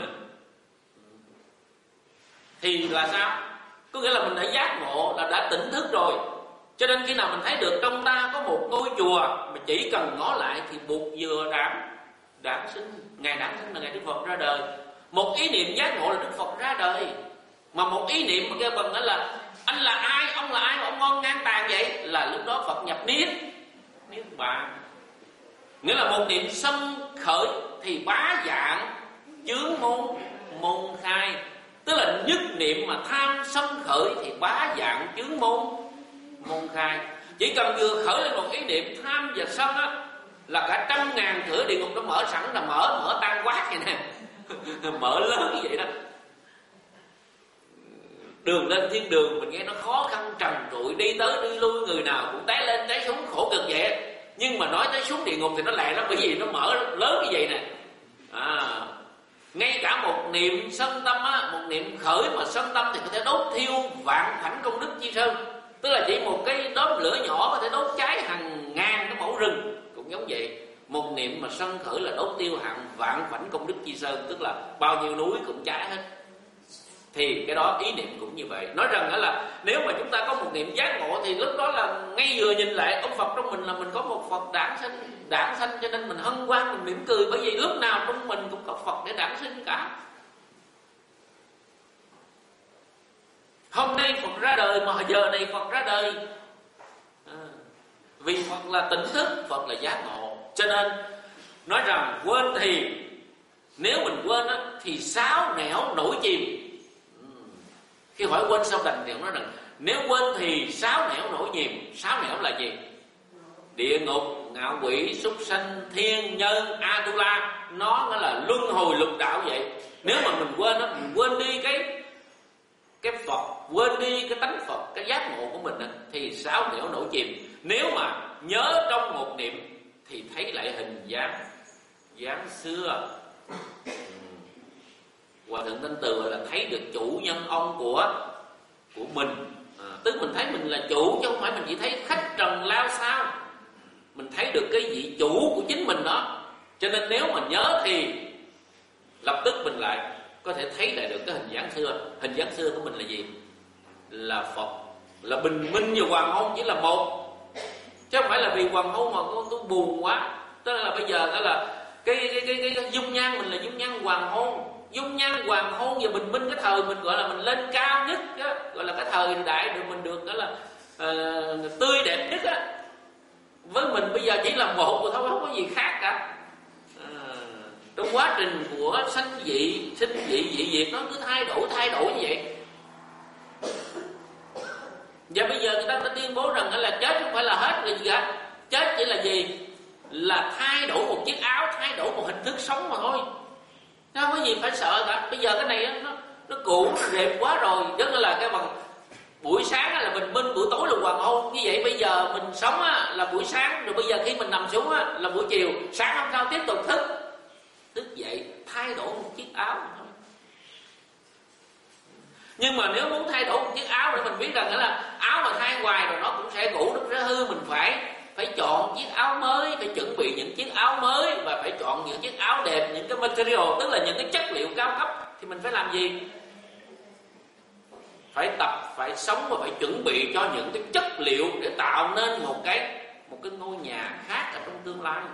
thì là sao? Có nghĩa là mình đã giác ngộ, là đã tỉnh thức rồi. Cho nên khi nào mình thấy được trong ta có một ngôi chùa mà chỉ cần ngó lại thì buộc vừa đản đản sinh. Ngày đản sinh là ngày Đức Phật ra đời. Một ý niệm giác ngộ là Đức Phật ra đời. Mà một ý niệm mà kêu bằng đó là anh là ai, ông là ai mà ông ngon ngang tàn vậy, là lúc đó Phật nhập niết niết bàn. Nghĩa là một niệm sân khởi thì bá dạng chướng môn môn khai. Tức là nhất niệm mà tham sân khởi thì bá dạng chướng môn môn khai. Chỉ cần vừa khởi lên một ý niệm tham và sân á, là cả trăm ngàn cửa địa ngục nó mở sẵn, là mở mở tan quát vậy nè. Mở lớn như vậy đó. Đường lên thiên đường mình nghe nó khó khăn trần trụi, đi tới đi lui người nào cũng té lên té xuống khổ cực vậy. Nhưng mà nói tới xuống địa ngục thì nó lẹ lắm, bởi vì nó mở lớn như vậy nè. À, ngay cả một niệm sân tâm á, một niệm khởi mà sân tâm thì có thể đốt thiêu vạn khoảnh công đức chi sơn. Tức là chỉ một cái đốm lửa nhỏ có thể đốt cháy hàng ngàn cái mẫu rừng, cũng giống vậy. Một niệm mà sân khởi là đốt tiêu hàng vạn khoảnh công đức chi sơn, tức là bao nhiêu núi cũng cháy hết. Thì cái đó ý niệm cũng như vậy. Nói rằng là nếu mà chúng ta có một niệm giác ngộ thì lúc đó là ngay vừa nhìn lại ông Phật trong mình là mình có một Phật đản sinh, đản sanh, cho nên mình hân hoan, mình mỉm cười, bởi vì lúc nào trong mình cũng có Phật để đản sinh cả. Hôm nay Phật ra đời mà giờ này Phật ra đời, à, vì Phật là tỉnh thức, Phật là giác ngộ. Cho nên nói rằng quên thì nếu mình quên á, thì sáo nẻo nổi chìm. Khi hỏi quên sao đành thì ông nói rằng nếu quên thì sáo nẻo nổi chìm. Sáo nẻo là gì? Địa ngục, ngạo quỷ, súc sanh, thiên nhân, Atula. Nó nó là luân hồi lục đạo vậy. Nếu mà mình quên đó, mình quên đi cái cái Phật, quên đi cái tánh Phật, cái giác ngộ của mình đó, thì sáo nẻo nổi chìm. Nếu mà nhớ trong một niệm thì thấy lại hình dáng dáng xưa. Hòa thượng Thanh Từ gọi là thấy được chủ nhân ông của của mình. À, tức mình thấy mình là chủ chứ không phải mình chỉ thấy khách trần lao sao. Mình thấy được cái vị chủ của chính mình đó. Cho nên nếu mà nhớ thì lập tức mình lại có thể thấy lại được cái hình dáng xưa. Hình dáng xưa của mình là gì? Là Phật, là bình minh và hoàng hôn chỉ là một, chứ không phải là vì hoàng hôn mà tôi, tôi buồn quá. Tức là bây giờ đó là cái cái, cái cái cái dung nhan mình là dung nhan hoàng hôn. Dung nhan hoàng hôn và bình minh, cái thời mình gọi là mình lên cao nhất đó, gọi là cái thời đại được mình được đó là uh, tươi đẹp nhất á. Với mình bây giờ chỉ là một rồi thôi, không có gì khác cả. À, trong quá trình của sanh dị, sinh dị, dị diệt nó cứ thay đổi thay đổi như vậy. Và bây giờ người ta đã tuyên bố rằng là chết không phải là hết là gì cả. Chết chỉ là gì? Là thay đổi một chiếc áo, thay đổi một hình thức sống mà thôi. Nó không có gì phải sợ cả. Bây giờ cái này nó nó cũ, nó đẹp quá rồi. Tức là cái bằng buổi sáng là bình minh, buổi tối là hoàng hôn. Như vậy bây giờ mình sống là buổi sáng, rồi bây giờ khi mình nằm xuống là buổi chiều. Sáng hôm sau tiếp tục thức, thức dậy thay đổi một chiếc áo mà thôi. Nhưng mà nếu muốn thay đổi một chiếc áo để mình biết rằng là áo mà thay hoài rồi nó cũng sẽ cũ, nó sẽ hư. Mình phải phải chọn chiếc áo mới, phải chuẩn bị những chiếc áo mới, và phải chọn những chiếc áo đẹp, những cái material, tức là những cái chất liệu cao cấp. Thì mình phải làm gì? Phải tập, phải sống và phải chuẩn bị cho những cái chất liệu để tạo nên một cái một cái ngôi nhà khác ở trong tương lai.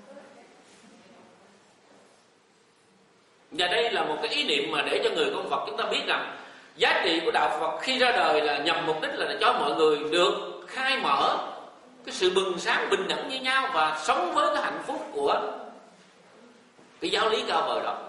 Và đây là một cái ý niệm mà để cho người con Phật chúng ta biết rằng giá trị của đạo Phật khi ra đời là nhằm mục đích là để cho mọi người được khai mở cái sự bừng sáng bình đẳng như nhau và sống với cái hạnh phúc của cái giáo lý cao vời đó.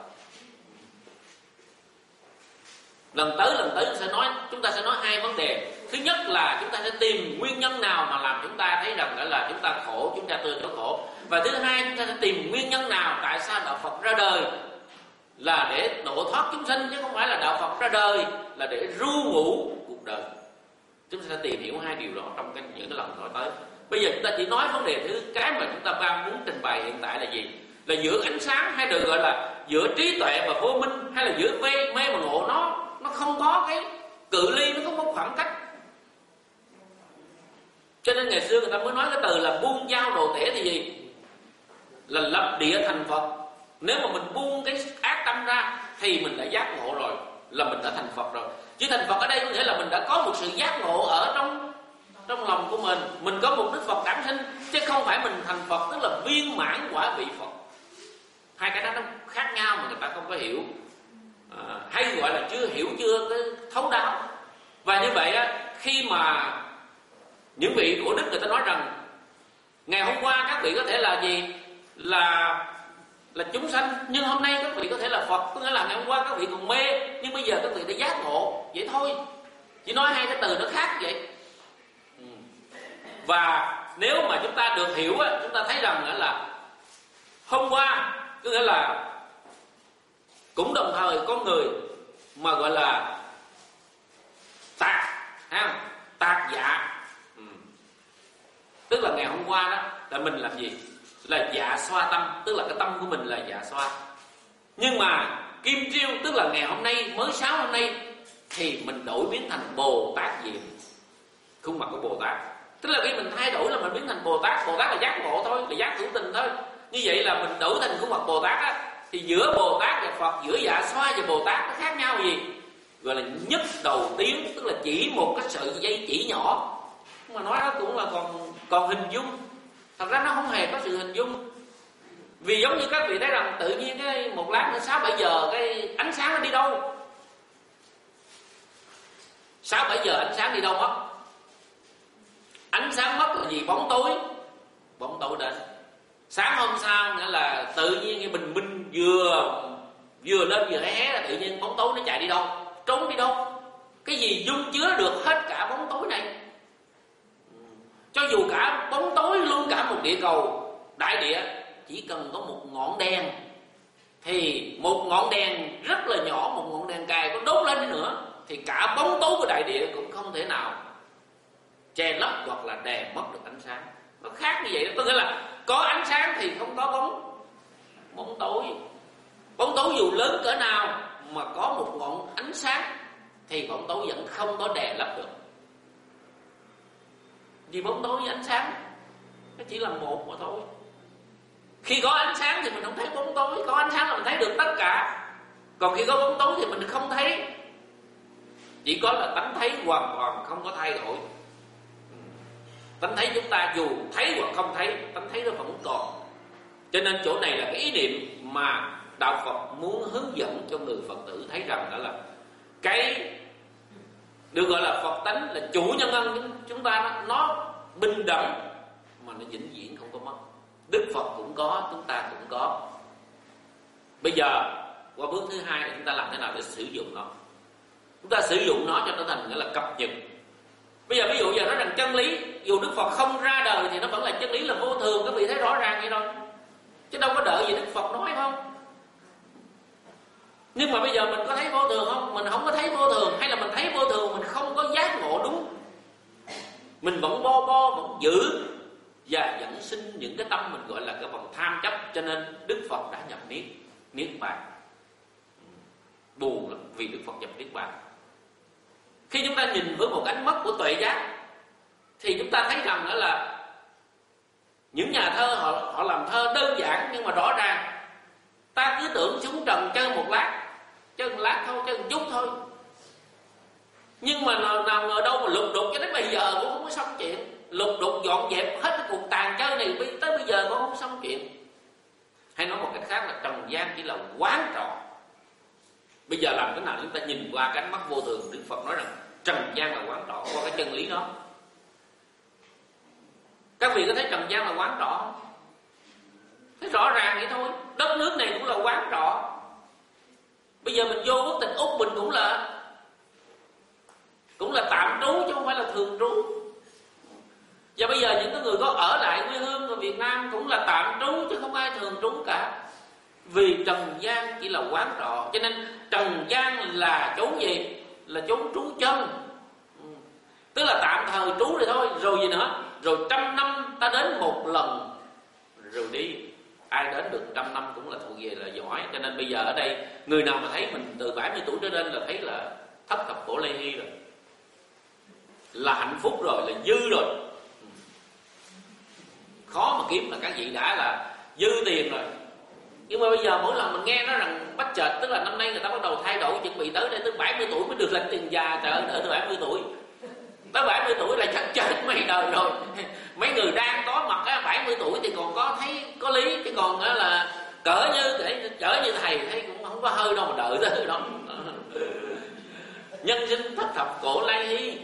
Lần tới lần tới sẽ nói, chúng ta sẽ nói hai vấn đề. Thứ nhất là chúng ta sẽ tìm nguyên nhân nào mà làm chúng ta thấy rằng là chúng ta khổ, chúng ta từ chỗ khổ. Và thứ hai, chúng ta sẽ tìm nguyên nhân nào tại sao đạo Phật ra đời là để độ thoát chúng sinh, chứ không phải là đạo Phật ra đời là để ru ngủ cuộc đời. Chúng ta sẽ tìm hiểu hai điều đó trong cái, những cái lần nói tới. Bây giờ chúng ta chỉ nói vấn đề thứ cái mà chúng ta đang muốn trình bày hiện tại là gì? Là giữa ánh sáng, hay được gọi là giữa trí tuệ và vô minh, hay là giữa mê, mê và ngộ. Nó nó không có cái cự ly, nó không có khoảng cách. Cho nên ngày xưa người ta mới nói cái từ là buông dao đồ tể thì gì? Là lập địa thành Phật. Nếu mà mình buông cái ác tâm ra thì mình đã giác ngộ rồi, là mình đã thành Phật rồi. Chứ thành Phật ở đây có nghĩa là mình đã có một sự giác ngộ ở trong trong lòng của mình. Mình có một Đức Phật đản sinh, chứ không phải mình thành Phật tức là viên mãn quả vị Phật. Hai cái đó nó khác nhau mà người ta không có hiểu, à, hay gọi là chưa hiểu, chưa thấu đáo. Và như vậy á, khi mà những vị của Đức người ta nói rằng ngày hôm qua các vị có thể là gì? Là là chúng sanh, nhưng hôm nay các vị có thể là Phật. Có nghĩa là ngày hôm qua các vị còn mê, nhưng bây giờ các vị đã giác ngộ. Vậy thôi, chỉ nói hai cái từ nó khác vậy. Và nếu mà chúng ta được hiểu á, chúng ta thấy rằng là hôm qua có nghĩa là cũng đồng thời có người mà gọi là tạc ha, tạc dạ. Ừ. Tức là ngày hôm qua đó là mình làm gì? Là dạ xoa tâm, tức là cái tâm của mình là dạ xoa. Nhưng mà kim triêu, tức là ngày hôm nay, mới sáng hôm nay, thì mình đổi biến thành Bồ Tát Diệm, khuôn mặt của Bồ Tát. Tức là khi mình thay đổi là mình biến thành Bồ Tát. Bồ Tát là giác ngộ thôi, là giác hữu tình thôi. Như vậy là mình đổi thành khuôn mặt Bồ Tát á. Thì giữa Bồ Tát và Phật, giữa dạ xoa và Bồ Tát nó khác nhau gì? Gọi là nhất đầu tiến, tức là chỉ một cái sợi dây chỉ nhỏ. Nhưng mà nói đó cũng là còn còn hình dung. Thật ra nó không hề có sự hình dung. Vì giống như các vị thấy rằng tự nhiên cái một lát nữa sáu bảy giờ cái ánh sáng nó đi đâu? Sáu bảy giờ ánh sáng đi đâu mất? Ánh sáng mất là gì? Bóng tối. Bóng tối đến. Sáng hôm sau nghĩa là tự nhiên cái bình minh vừa vừa lên vừa hé hé là tự nhiên bóng tối nó chạy đi đâu? Trốn đi đâu? Cái gì dung chứa được hết cả bóng tối này? Cho dù cả bóng tối luôn cả một địa cầu đại địa, chỉ cần có một ngọn đèn, thì một ngọn đèn rất là nhỏ, một ngọn đèn cài có đốt lên đi nữa, thì cả bóng tối của đại địa cũng không thể nào che lấp hoặc là đè mất được ánh sáng. Nó khác như vậy đó. Tức là có ánh sáng thì không có bóng bóng tối. Bóng tối dù lớn cỡ nào mà có một ngọn ánh sáng thì bóng tối vẫn không có đè lấp được. Vì bóng tối với ánh sáng nó chỉ là một mà thôi. Khi có ánh sáng thì mình không thấy bóng tối, có ánh sáng là mình thấy được tất cả. Còn khi có bóng tối thì mình không thấy. Chỉ có là tánh thấy hoàn toàn không có thay đổi. Tánh thấy chúng ta dù thấy hoặc không thấy, tánh thấy nó vẫn còn. Cho nên chỗ này là cái ý niệm mà đạo Phật muốn hướng dẫn cho người Phật tử thấy rằng đó là cái được gọi là Phật tánh, là chủ nhân ân chúng ta nó bình đẳng mà nó vĩnh viễn không có mất. Đức Phật cũng có, chúng ta cũng có. Bây giờ qua bước thứ hai là chúng ta làm thế nào để sử dụng nó. Chúng ta sử dụng nó cho nó thành nghĩa là cập nhật. Bây giờ ví dụ giờ nói rằng chân lý, dù Đức Phật không ra đời thì nó vẫn là chân lý, là vô thường. Các vị thấy rõ ràng vậy thôi, chứ đâu có đợi gì Đức Phật nói không. Nhưng mà bây giờ mình có thấy vô thường không? Mình không có thấy vô thường. Hay là mình thấy vô thường mình không có giác ngộ đúng, mình vẫn bo bo, vẫn giữ và vẫn sinh những cái tâm mình gọi là cái vòng tham chấp. Cho nên Đức Phật đã nhập niết, niết bàn. Buồn lắm vì Đức Phật nhập niết bàn. Khi chúng ta nhìn với một ánh mắt của tuệ giác thì chúng ta thấy rằng đó là những nhà thơ họ, họ làm thơ đơn giản nhưng mà rõ ràng. Ta cứ tưởng xuống trần chơi một lát, chơi một lát thôi, chơi một chút thôi. Nhưng mà nào, nào ngờ đâu mà lục đục cho đến bây giờ cũng không có xong chuyện. Lục đục dọn dẹp hết cái cuộc tàn chơi này tới bây giờ cũng không xong chuyện. Hay nói một cách khác là trần gian chỉ là quán trọ. Bây giờ làm thế nào chúng ta nhìn qua cái ánh mắt vô thường. Đức Phật nói rằng trần gian là quán trọ, qua cái chân lý đó. Các vị có thấy trần gian là quán trọ không? Thấy rõ ràng vậy thôi. Đất nước này cũng là quán trọ. Bây giờ mình vô quốc tịch Úc mình cũng là Cũng là tạm trú chứ không phải là thường trú. Và bây giờ những cái người có ở lại quê hương của Việt Nam cũng là tạm trú chứ không ai thường trú cả. Vì trần gian chỉ là quán trọ. Cho nên trần gian là chốn gì? Là chốn trú chân. Tức là tạm thời trú rồi thôi. Rồi gì nữa? Rồi trăm năm ta đến một lần rồi đi. Ai đến được trăm năm cũng là thuộc về là giỏi. Cho nên bây giờ ở đây người nào mà thấy mình từ bảy mươi tuổi trở lên là thấy là thất thập cổ lê hy rồi, là hạnh phúc rồi, là dư rồi. Khó mà kiếm là các vị đã là dư tiền rồi. Nhưng mà bây giờ mỗi lần mình nghe nói rằng bắt chợt, tức là năm nay người ta bắt đầu thay đổi, chuẩn bị tới đây tới bảy mươi tuổi mới được lãnh tiền già. Trời ơi, đợi tới bảy mươi tuổi, tới bảy mươi tuổi là chắc chết mấy đời rồi. Mấy người đang có mặt á, bảy mươi tuổi thì còn có thấy có lý, chứ còn á là cỡ như để cỡ như thầy thấy cũng không có hơi đâu mà đợi tới đó. Nhân sinh thất thập cổ lai hy.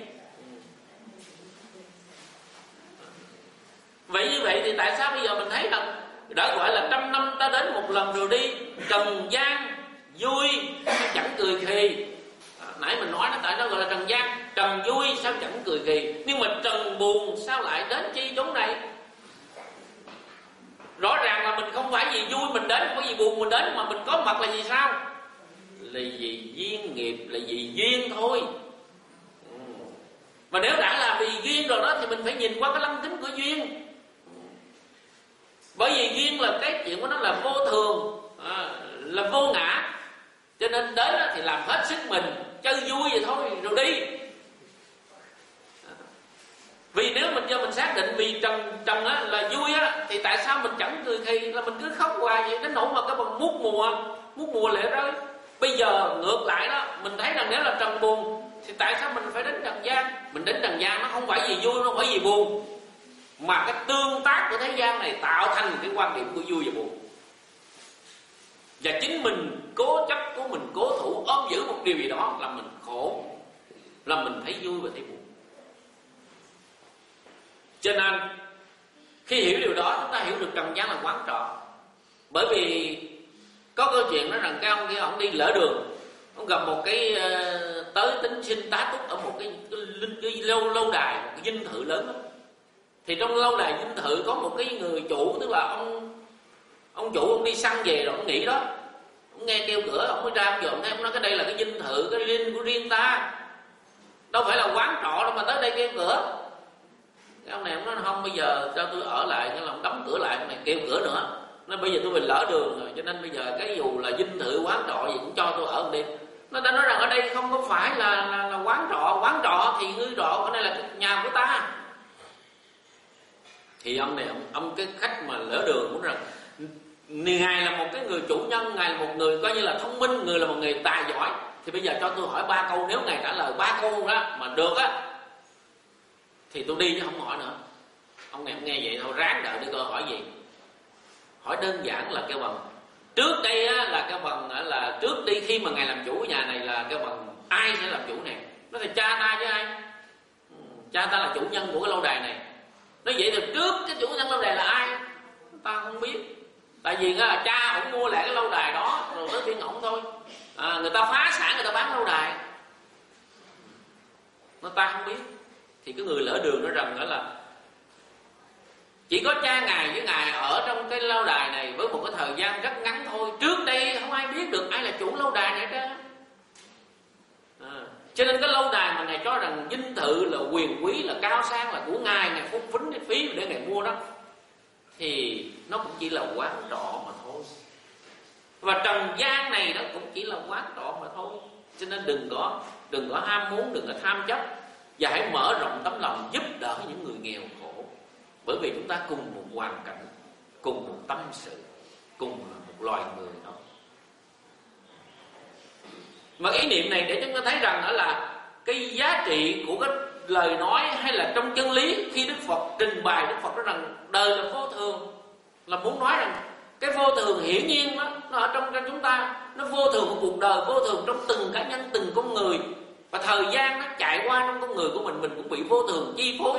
Vậy như vậy thì tại sao bây giờ mình thấy rằng đã gọi là trăm năm ta đến một lần rồi đi. Trần gian vui sao chẳng cười khì. À, nãy mình nói nó tại sao gọi là trần gian. Trần vui sao chẳng cười khì. Nhưng mà trần buồn sao lại đến chi chốn này. Rõ ràng là mình không phải vì vui mình đến, không phải vì buồn mình đến, mà mình có mặt là vì sao? Là vì duyên nghiệp, là vì duyên thôi. Mà nếu đã là vì duyên rồi đó thì mình phải nhìn qua cái lăng kính của duyên. Bởi vì duyên là cái chuyện của nó là vô thường, à, là vô ngã. Cho nên đến đó thì làm hết sức mình, chơi vui vậy thôi rồi đi. Vì nếu mình cho mình xác định vì trần trần á là vui á, thì tại sao mình chẳng cười khì, là mình cứ khóc hoài vậy, đến nỗi mà cái bằng mút mùa mút mùa lệ rơi. Bây giờ ngược lại đó, mình thấy rằng nếu là trần buồn thì tại sao mình phải đến trần gian? Mình đến trần gian nó không phải vì vui, nó không phải vì buồn, mà cái tương tác của thế gian này tạo thành cái quan điểm của vui và buồn. Và chính mình cố chấp của mình, cố thủ ôm giữ một điều gì đó là mình khổ, là mình thấy vui và thấy buồn. Cho nên khi hiểu điều đó, chúng ta hiểu được trần gian là quán trọ. Bởi vì có câu chuyện nói rằng cái ông kia ông đi lỡ đường, ông gặp một cái uh, tới tính sinh tá túc ở một cái, cái, cái lâu lâu đài, một cái dinh thự lớn đó. Thì trong lâu đài dinh thự có một cái người chủ, tức là ông ông chủ ông đi săn về rồi ông nghỉ đó, ông nghe kêu cửa ông mới ra ông dọn thấy, ông nói cái đây là cái dinh thự, cái dinh của riêng ta, đâu phải là quán trọ đâu mà tới đây kêu cửa. Cái ông này ông nói không, bây giờ cho tôi ở lại, nên là ông đóng cửa lại, ông này kêu cửa nữa. Nó bây giờ tôi bị lỡ đường rồi, cho nên bây giờ cái dù là dinh thự quán trọ gì cũng cho tôi ở một đêm. Nó đã nói rằng ở đây không có phải là là, là quán trọ, quán trọ thì ngươi trọ, ở đây là nhà của ta. Thì ông này ông, ông cái khách mà lỡ đường muốn rằng ngài là một cái người chủ nhân, ngài là một người coi như là thông minh, người là một người tài giỏi. Thì bây giờ cho tôi hỏi ba câu, nếu ngài trả lời ba câu đó mà được á thì tôi đi chứ không hỏi nữa. Ông này ông nghe vậy thôi, ráng đợi đi coi hỏi gì. Hỏi đơn giản là kêu bằng trước đây á, là kêu bằng là trước đi khi mà ngài làm chủ nhà này là kêu bằng ai sẽ làm chủ này? Nó là cha ta chứ ai? Cha ta là chủ nhân của cái lâu đài này. Nói vậy thì trước cái chủ nhân lâu đài là ai? Ta không biết. Tại vì á, cha ổng mua lại cái lâu đài đó rồi tới phiên ổng thôi. À, người ta phá sản người ta bán lâu đài, nó ta không biết. Thì cái người lỡ đường nói rằng đó là chỉ có cha ngài với ngài ở trong cái lâu đài này với một cái thời gian rất ngắn thôi. Trước đây không ai biết được ai là chủ lâu đài này hết. À, cho nên cái lâu đài mà ngài cho rằng dinh thự là quyền quý, là cao sang, là của ngài, ngài phung phính cái phí để ngài mua đó, thì nó cũng chỉ là quán trọ mà thôi. Và trần gian này nó cũng chỉ là quán trọ mà thôi. Cho nên đừng có đừng có ham muốn, đừng có tham chấp, và hãy mở rộng tấm lòng giúp đỡ những người nghèo khổ. Bởi vì chúng ta cùng một hoàn cảnh, cùng một tâm sự, cùng là một loài người đó. Mà ý niệm này để chúng ta thấy rằng đó là cái giá trị của cái lời nói hay là trong chân lý. Khi Đức Phật trình bày, Đức Phật nói rằng đời là vô thường, là muốn nói rằng cái vô thường hiển nhiên đó, nó ở trong trong chúng ta. Nó vô thường của cuộc đời, vô thường trong từng cá nhân, từng con người. Và thời gian nó chạy qua trong con người của mình, mình cũng bị vô thường chi phối.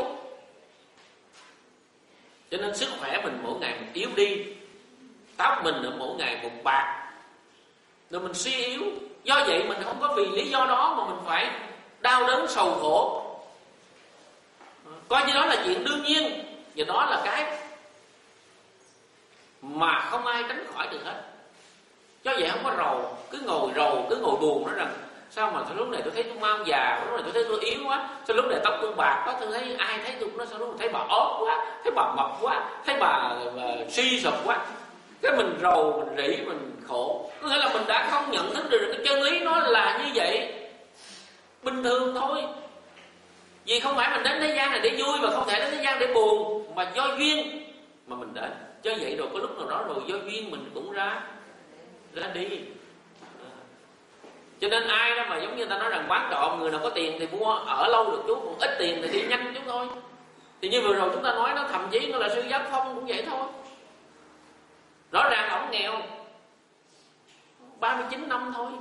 Cho nên sức khỏe mình mỗi ngày một yếu đi, tóc mình mỗi ngày một bạc, rồi mình suy yếu. Do vậy mình không có vì lý do đó mà mình phải đau đớn sầu khổ, coi như đó là chuyện đương nhiên. Và đó là cái mà không ai tránh khỏi được hết. Do vậy không có rầu, cứ ngồi rầu, cứ ngồi buồn nói rằng sao mà lúc này tôi thấy tôi mau già, lúc này tôi thấy tôi yếu quá, sao lúc này tóc tôi bạc quá, tôi thấy ai thấy tôi nó sao lúc này thấy bà ốm quá, thấy bà mập quá, thấy bà, bà suy sụp quá. Cái mình rầu, mình rỉ, mình khổ. Có nghĩa là mình đã không nhận thức được cái chân lý nó là như vậy, bình thường thôi. Vì không phải mình đến thế gian này để vui, và không thể đến thế gian để buồn, mà do duyên mà mình đến. Do vậy rồi có lúc nào đó rồi do duyên mình cũng ra ra đi. Cho nên ai đó mà giống như ta nói rằng quán trọ, người nào có tiền thì mua ở lâu được chú, còn ít tiền thì đi nhanh chút thôi. Thì như vừa rồi chúng ta nói nó thậm chí nó là sư Giác Phong cũng vậy thôi. Rõ ràng ổng nghèo ba mươi chín năm thôi,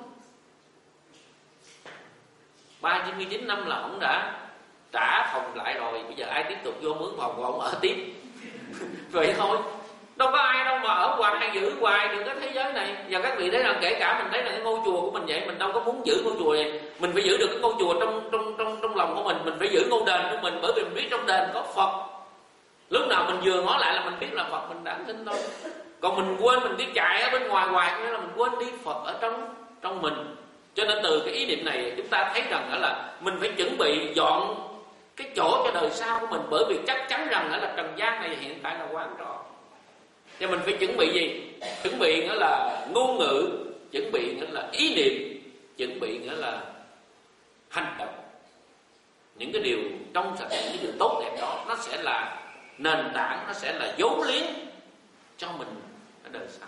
ba mươi chín năm là ổng đã trả phòng lại rồi. Bây giờ ai tiếp tục vô mướn phòng của ổng ở tiếp vậy thôi. Đâu có ai đâu mà ở hoài hay giữ hoài được cái thế giới này. Và các vị thấy rằng kể cả mình thấy là cái ngôi chùa của mình vậy, mình đâu có muốn giữ ngôi chùa này. Mình phải giữ được cái ngôi chùa trong trong trong trong lòng của mình. Mình phải giữ ngôi đền của mình, bởi vì mình biết trong đền có Phật. Lúc nào mình vừa ngó lại là mình biết là Phật mình đang sinh thôi. Còn mình quên, mình đi chạy ở bên ngoài hoài, nghĩa là mình quên đi Phật ở trong trong mình. Cho nên từ cái ý niệm này chúng ta thấy rằng đó là mình phải chuẩn bị dọn cái chỗ cho đời sau của mình. Bởi vì chắc chắn rằng đó là trần gian này hiện tại là quán trọ. Cho mình phải chuẩn bị gì? Chuẩn bị nghĩa là ngôn ngữ, chuẩn bị nghĩa là ý niệm, chuẩn bị nghĩa là hành động. Những cái điều trong sạch, những cái điều tốt đẹp đó, nó sẽ là nền tảng, nó sẽ là vốn liếng cho mình ở đời sau.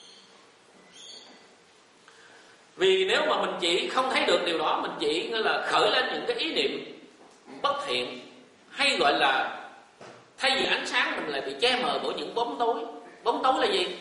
Vì nếu mà mình chỉ không thấy được điều đó, mình chỉ nghĩa là khởi lên những cái ý niệm bất thiện, hay gọi là thay vì ánh sáng mình lại bị che mờ bởi những bóng tối. Bóng tối là gì?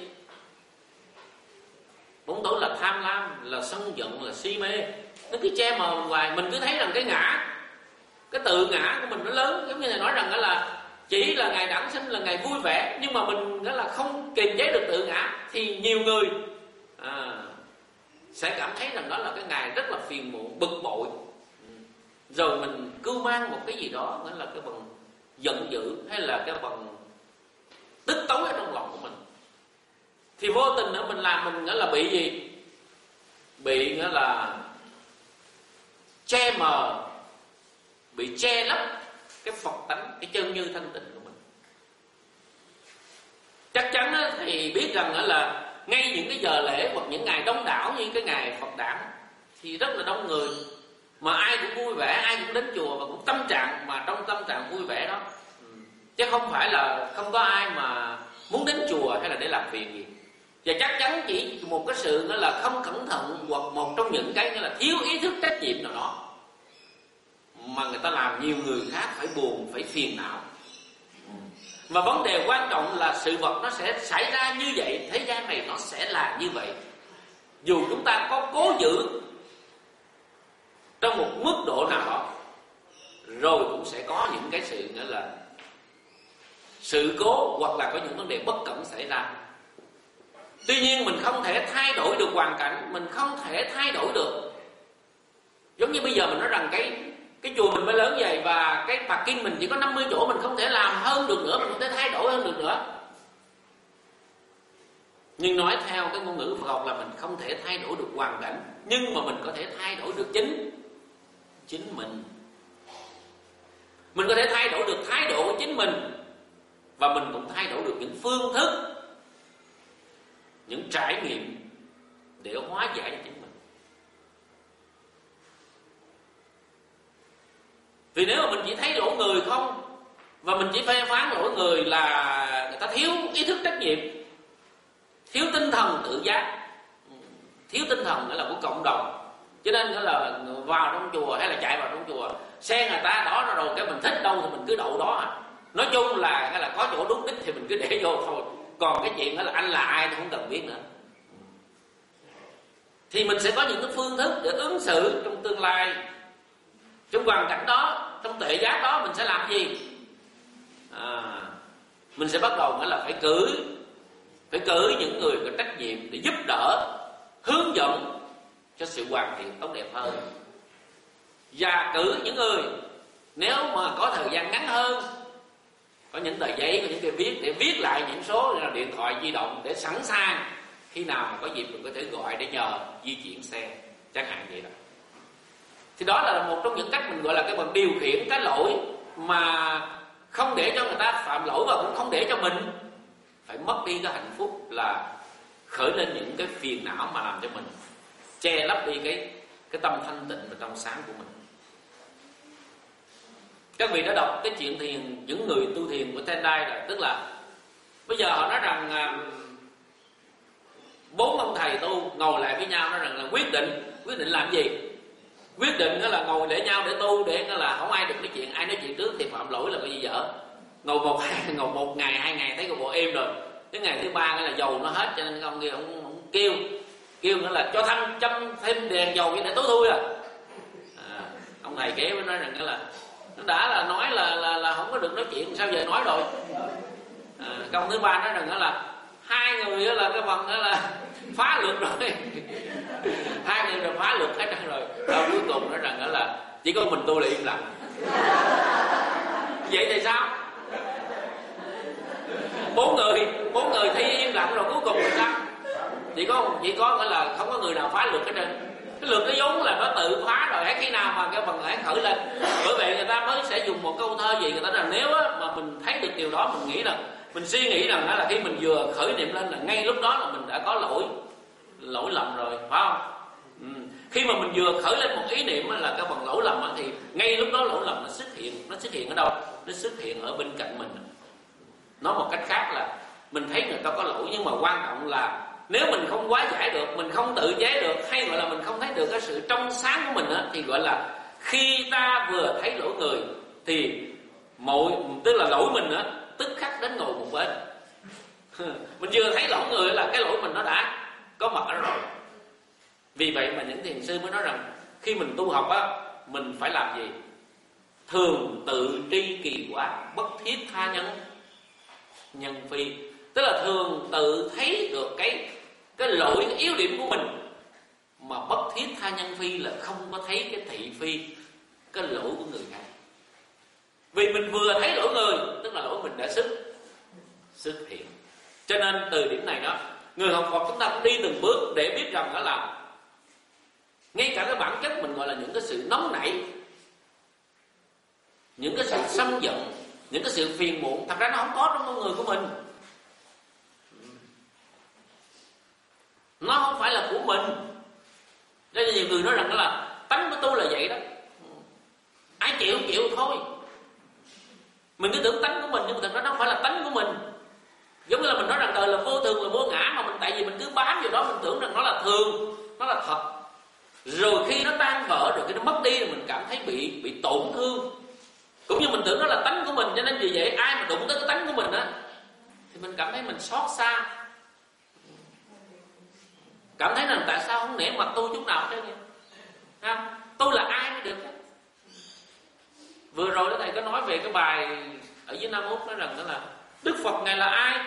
Bóng tối là tham lam, là sân giận, là si mê. Nó cứ che mờ mình hoài. Mình cứ thấy rằng cái ngã, cái tự ngã của mình nó lớn. Giống như Thầy nói rằng đó là chỉ là ngày đản sinh là ngày vui vẻ, nhưng mà mình đó là không kiềm chế được tự ngã, thì nhiều người à, sẽ cảm thấy rằng đó là cái ngày rất là phiền muộn, bực bội. Rồi mình cứ mang một cái gì đó, nghĩa là cái bằng giận dữ, hay là cái bằng tức tối ở trong lòng của mình. Thì vô tình nữa mình làm mình nghĩa là bị gì? Bị nghĩa là che mờ, bị che lấp cái Phật tánh, cái chân như thanh tịnh của mình. Chắc chắn á, thì biết rằng á, là ngay những cái giờ lễ hoặc những ngày đông đảo như cái ngày Phật đản thì rất là đông người, mà ai cũng vui vẻ, ai cũng đến chùa và cũng tâm trạng mà trong tâm trạng vui vẻ đó, chứ không phải là không có ai mà muốn đến chùa hay là để làm việc gì. Và chắc chắn chỉ một cái sự nữa là không cẩn thận hoặc một trong những cái nữa là thiếu ý thức trách nhiệm nào đó mà người ta làm nhiều người khác phải buồn, phải phiền não. Mà vấn đề quan trọng là sự vật nó sẽ xảy ra như vậy, thế gian này nó sẽ là như vậy. Dù chúng ta có cố giữ trong một mức độ nào đó, rồi cũng sẽ có những cái sự nữa là sự cố hoặc là có những vấn đề bất cẩn xảy ra. Tuy nhiên mình không thể thay đổi được hoàn cảnh, mình không thể thay đổi được. Giống như bây giờ mình nói rằng cái cái chùa mình mới lớn vậy và cái parking mình chỉ có năm mươi chỗ, mình không thể làm hơn được nữa, mình không thể thay đổi hơn được nữa. Nhưng nói theo cái ngôn ngữ Phật học là mình không thể thay đổi được hoàn cảnh, nhưng mà mình có thể thay đổi được chính chính mình. Mình có thể thay đổi được thái độ của chính mình, và mình cũng thay đổi được những phương thức, những trải nghiệm để hóa giải cho chính mình. Vì nếu mà mình chỉ thấy lỗi người không, và mình chỉ phê phán lỗi người là người ta thiếu ý thức trách nhiệm, thiếu tinh thần tự giác, thiếu tinh thần nữa là của cộng đồng, cho nên là vào trong chùa hay là chạy vào trong chùa xe người ta đó rồi cái mình thích đâu thì mình cứ đậu đó à. Nói chung là hay là có chỗ đúng đích thì mình cứ để vô thôi, còn cái chuyện đó là anh là ai thì không cần biết nữa. Thì mình sẽ có những cái phương thức để ứng xử trong tương lai, trong hoàn cảnh đó, trong tuệ giác đó mình sẽ làm gì? À, mình sẽ bắt đầu nghĩa là phải cử phải cử những người có trách nhiệm để giúp đỡ, hướng dẫn cho sự hoàn thiện tốt đẹp hơn, và cử những người nếu mà có thời gian ngắn hơn, có những tờ giấy, có những cái viết để viết lại những số điện thoại di động để sẵn sàng khi nào mà có dịp mình có thể gọi để nhờ di chuyển xe, chẳng hạn vậy đó. Thì đó là một trong những cách mình gọi là cái bằng điều khiển cái lỗi mà không để cho người ta phạm lỗi, và cũng không để cho mình phải mất đi cái hạnh phúc là khởi lên những cái phiền não mà làm cho mình che lấp đi cái cái tâm thanh tịnh và trong sáng của mình. Các vị đã đọc cái chuyện thiền, những người tu thiền của Tendai rồi, tức là bây giờ họ nói rằng bốn ông thầy tu ngồi lại với nhau nói rằng là quyết định quyết định làm gì? Quyết định đó là ngồi để nhau để tu, để đó là không ai được nói chuyện, ai nói chuyện trước thì phạm lỗi là cái gì dở. Ngồi một ngồi một ngày hai ngày thấy cái bộ êm rồi, cái ngày thứ ba cái là dầu nó hết, cho nên ông kia ông, ông kêu kêu nữa là cho thăm chăm thêm đèn dầu để tối thui à. à ông thầy kế mới nói rằng là nó đã là nói là là là không có được nói chuyện, sao giờ nói rồi. à, Câu thứ ba nói rằng là hai người đó là cái phần đó là phá luật rồi hai người là phá luật hết rồi. Rồi cuối cùng nói rằng đó là chỉ có mình tôi là im lặng. Vậy thì sao? Bốn người bốn người thi im lặng rồi cuối cùng là sao? Chỉ có chỉ có nghĩa là không có người nào phá luật hết trơn. Cái luật nó vốn là nó tự phá rồi, hết khi nào mà cái phần án khởi lên. Bởi vậy người ta mới sẽ dùng một câu thơ gì, người ta rằng nếu á, mà mình thấy được điều đó, mình nghĩ rằng mình suy nghĩ rằng đó là khi mình vừa khởi niệm lên là ngay lúc đó là mình đã có lỗi lỗi lầm rồi, phải không? Ừ. Khi mà mình vừa khởi lên một ý niệm là cái phần lỗi lầm thì ngay lúc đó lỗi lầm nó xuất hiện. Nó xuất hiện ở đâu? Nó xuất hiện ở bên cạnh mình. Nói một cách khác là mình thấy người ta có lỗi, nhưng mà quan trọng là nếu mình không hóa giải được, mình không tự chế được, hay gọi là mình không thấy được cái sự trong sáng của mình á, thì gọi là khi ta vừa thấy lỗi người thì mọi tức là lỗi mình á tức khắc đến ngồi một bên. Mình vừa thấy lỗi người là cái lỗi mình nó đã có mặt ở rồi. Vì vậy mà những thiền sư mới nói rằng khi mình tu học á, mình phải làm gì? Thường tự tri kỳ quá, bất thiết tha nhân nhân phi. Tức là thường tự thấy được cái cái lỗi, cái yếu điểm của mình, mà bất thiết tha nhân phi là không có thấy cái thị phi, cái lỗi của người khác. Vì mình vừa thấy lỗi người, tức là lỗi mình đã xuất xuất hiện. Cho nên từ điểm này đó, người học Phật chúng ta cũng đi từng bước để biết rằng đó là ngay cả cái bản chất mình gọi là những cái sự nóng nảy, những cái sự xâm giận, những cái sự phiền muộn, thật ra nó không có trong con người của mình. nó không phải là của mình. Cho nên nhiều người nói rằng đó là tánh của tôi là vậy đó, ai chịu chịu thôi. Mình cứ tưởng tánh của mình, nhưng mà thật ra nó không phải là tánh của mình. Giống như là mình nói rằng đời là vô thường, là vô ngã, mà mình tại vì mình cứ bám vào đó, mình tưởng rằng nó là thường, nó là thật. Rồi khi nó tan vỡ, rồi khi nó mất đi, thì mình cảm thấy bị bị tổn thương. Cũng như mình tưởng nó là tánh của mình, cho nên vì vậy ai mà đụng tới cái tánh của mình á thì mình cảm thấy mình xót xa, cảm thấy rằng tại sao không nể mặt tôi chút nào hết trơn. Tôi là ai mới được. Vừa rồi đó thầy có nói về cái bài ở dưới Nam Úc nói rằng đó là Đức Phật Ngài là ai?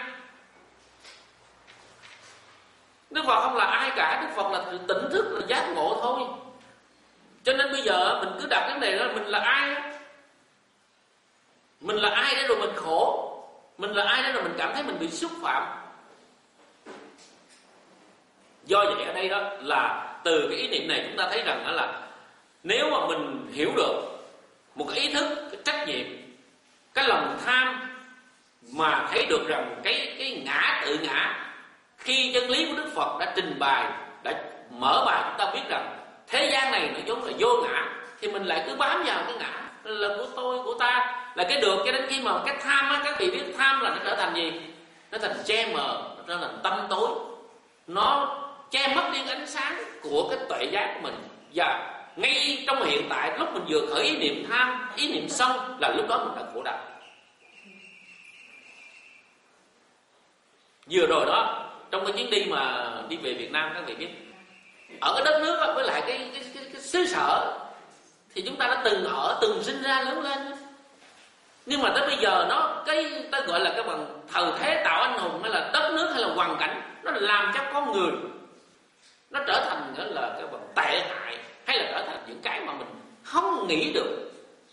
Đức Phật không là ai cả. Đức Phật là tỉnh thức, là giác ngộ thôi. Cho nên bây giờ mình cứ đặt vấn đề đó, mình là ai? Mình là ai để rồi mình khổ? Mình là ai để rồi mình cảm thấy mình bị xúc phạm? Do vậy ở đây đó là từ cái ý niệm này chúng ta thấy rằng đó là nếu mà mình hiểu được một cái ý thức, cái trách nhiệm, cái lòng tham, mà thấy được rằng cái cái ngã tự ngã, khi chân lý của Đức Phật đã trình bày, đã mở bài chúng ta biết rằng thế gian này nó vốn là vô ngã, thì mình lại cứ bám vào cái ngã là của tôi, của ta, là cái được, cho đến khi mà cái tham á, các vị biết tham là nó trở thành gì? Nó thành che mờ, nó trở thành tâm tối, nó che mất đi ánh sáng của cái tuệ giác của mình. Và ngay trong hiện tại, lúc mình vừa khởi ý niệm tham, ý niệm sân, là lúc đó mình đã khổ đau. Vừa rồi đó, trong cái chuyến đi mà đi về Việt Nam, các vị biết, ở cái đất nước đó, với lại cái, cái, cái, cái xứ sở thì chúng ta đã từng ở, từng sinh ra lớn lên. Nhưng mà tới bây giờ nó cái ta gọi là cái bằng thời thế tạo anh hùng, hay là đất nước, hay là hoàn cảnh, nó làm cho con người nó trở thành nghĩa là cái bằng tệ hại, hay là trở thành những cái mà mình không nghĩ được.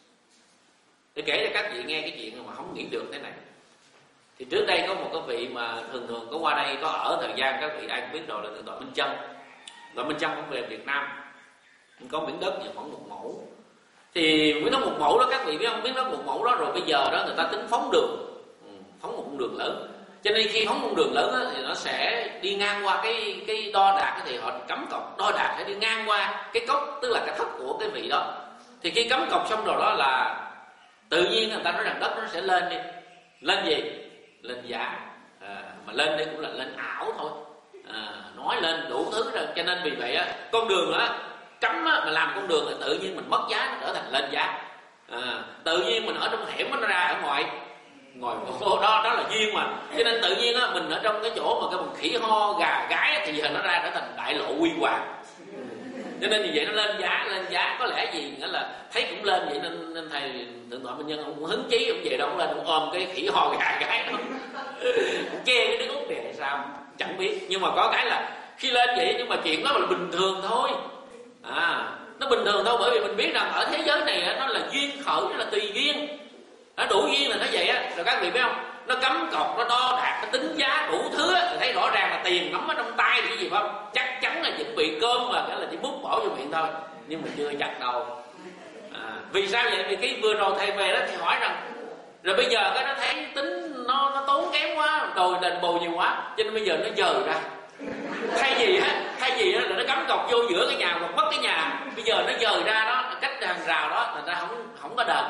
Để kể cho các vị nghe cái chuyện mà không nghĩ được thế này. Thì trước đây có một cái vị mà thường thường có qua đây, có ở thời gian, các vị ai cũng biết rồi, là Đoàn Minh Trân. Đoàn Minh Trân cũng về Việt Nam, có miếng đất về khoảng một mẫu. Thì miếng đất một mẫu đó, các vị biết không, miếng đất một mẫu đó rồi bây giờ đó người ta tính phóng đường, phóng một con đường lớn. Cho nên khi phóng con đường lớn đó, thì nó sẽ đi ngang qua cái cái đo đạc, thì họ cắm cọc đo đạc phải đi ngang qua cái cốc, tức là cái thất của cái vị đó. Thì khi cắm cọc xong rồi đó là tự nhiên người ta nói rằng đất nó sẽ lên đi. Lên gì? Lên giá. À, mà lên đây cũng là lên ảo thôi. À, nói lên đủ thứ rồi. Cho nên vì vậy á, con đường á cắm á, mà làm con đường thì tự nhiên mình mất giá, nó trở thành lên giá. À, tự nhiên mình ở trong hẻm nó ra ở ngoài ngồi đó, đó là duyên mà. Cho nên tự nhiên á, mình ở trong cái chỗ mà cái bằng khỉ ho gà gái thì giờ nó ra trở thành đại lộ quy hoàng. Cho nên vì vậy nó lên giá, lên giá có lẽ gì nghĩa là thấy cũng lên vậy, nên, nên thầy Thượng tọa Minh Nhân ông hứng chí, ông về đó ông lên ông ôm cái khỉ ho gà gái đó, ông che cái nước út này sao chẳng biết. Nhưng mà có cái là khi lên vậy, nhưng mà chuyện đó là bình thường thôi. À, nó bình thường thôi, bởi vì mình biết rằng ở thế giới này nó là duyên khởi, nó là tùy duyên. Nó đủ duyên là nó vậy á. Rồi các vị biết không, nó cắm cọc, nó đo đạc, nó tính giá đủ thứ á, thì thấy rõ ràng là tiền nắm ở trong tay thì cái gì không, chắc chắn là chuẩn bị cơm mà cái là chỉ múc bỏ vô miệng thôi. Nhưng mà chưa chắc đâu. À, vì sao vậy? Vì cái vừa rồi thầy về đó thì hỏi rằng rồi bây giờ cái nó thấy tính nó nó tốn kém quá, đòi đền bù nhiều quá, cho nên bây giờ nó dời ra. Thay vì á, thay vì á là nó cắm cọc vô giữa cái nhà hoặc mất cái nhà, bây giờ nó dời ra đó, cách hàng rào đó, thành ra không không có đền.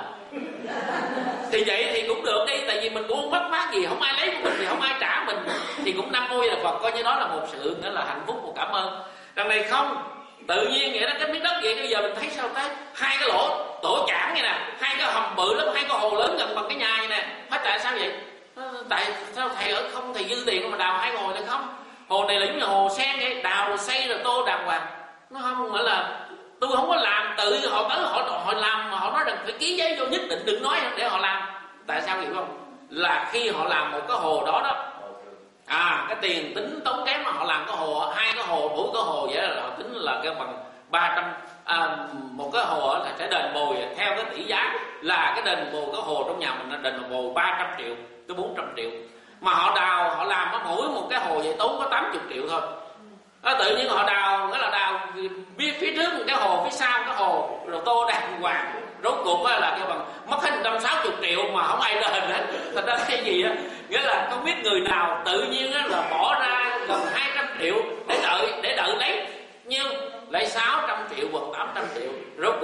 Thì vậy thì cũng được đi, tại vì mình cũng không mất mát gì, không ai lấy của mình thì không ai trả mình, thì cũng năm mươi là Phật coi như đó là một sự nghĩa là hạnh phúc, một cảm ơn. Đằng này không, tự nhiên nghĩa là cái miếng đất vậy, bây giờ mình thấy sao ta, hai cái lỗ tổ chảng này nè, hai cái hầm bự lắm, hai cái hồ lớn gần bằng cái nhà này nè. Hỏi tại sao vậy? Tại sao thầy ở không thầy dư tiền mà đào hai cái hồ này không? Hồ này là giống như hồ sen vậy, đào rồi xây rồi tô đàng hoàng. Nó không phải là tôi không có làm, tự họ tới họ họ làm mà họ nói rằng phải ký giấy vô, nhất định đừng nói để họ làm. Tại sao hiểu không? Là khi họ làm một cái hồ đó đó, à cái tiền tính tốn kém mà họ làm cái hồ, hai cái hồ, mỗi cái hồ vậy là họ tính là cái bằng ba trăm, à, một cái hồ là sẽ đền bồi theo cái tỷ giá, là cái đền bồi cái hồ trong nhà mình là đền bồi ba trăm triệu tới bốn trăm triệu. Mà họ đào, họ làm ở mỗi một cái hồ vậy tốn có tám mươi triệu thôi. Đó, tự nhiên họ đào, nghĩa là đào phía, phía trước một cái hồ, phía sau cái hồ, rồi tô đàng hoàng, rốt cuộc là cái bằng mất hết một trăm sáu mươi triệu mà không ai đền hết. Thành ra cái gì á, nghĩa là không biết người nào tự nhiên á là bỏ ra gần hai trăm triệu để đợi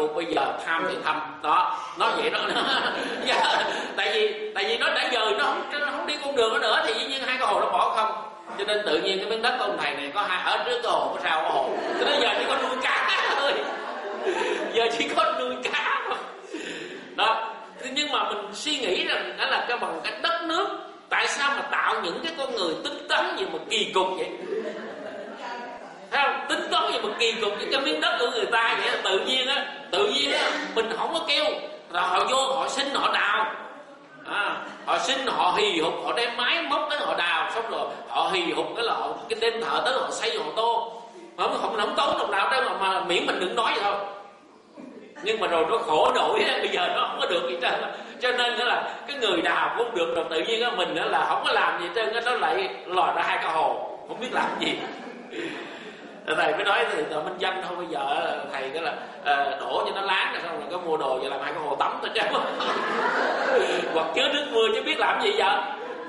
cuộc bây giờ tham thì thầm đó, nói vậy đó. tại vì tại vì nó đã dời, nó không nó không đi con đường đó nữa thì dĩ nhiên hai cái hồ nó bỏ không. Cho nên tự nhiên cái miếng đất của ông thầy này có hai ở trước cái hồ, có sao có hồ, cho nên giờ chỉ có nuôi cá thôi, giờ chỉ có nuôi cá thôi đó. Nhưng mà mình suy nghĩ rằng đó là cái bằng cái đất nước, tại sao mà tạo những cái con người tính toán gì mà kỳ cục vậy, thấy không? Tính toán gì mà kỳ cục với cái miếng đất của người ta vậy. Là tự nhiên á, tự nhiên á, mình không có kêu là họ vô họ xin họ đào, à, họ xin họ hì hục, họ đem máy móc tới họ đào, xong rồi họ hì hục cái là họ cái đem thợ tới họ xây họ tô, không không không tốn đồng nào đâu mà, mà miễn mình đừng nói vậy thôi. Nhưng mà rồi nó khổ nổi á, bây giờ nó không có được gì trơn, cho nên nữa là cái người đào cũng được, rồi tự nhiên á mình nữa là không có làm gì trơn, nó lại lòi ra hai cái hồ, không biết làm gì. Thầy mới nói thì tờ minh danh thôi, bây giờ thầy cái là à, đổ cho nó láng rồi xong rồi có mua đồ về làm hai cái hồ tắm thôi chứ. Hoặc chứa nước mưa chứ biết làm gì giờ.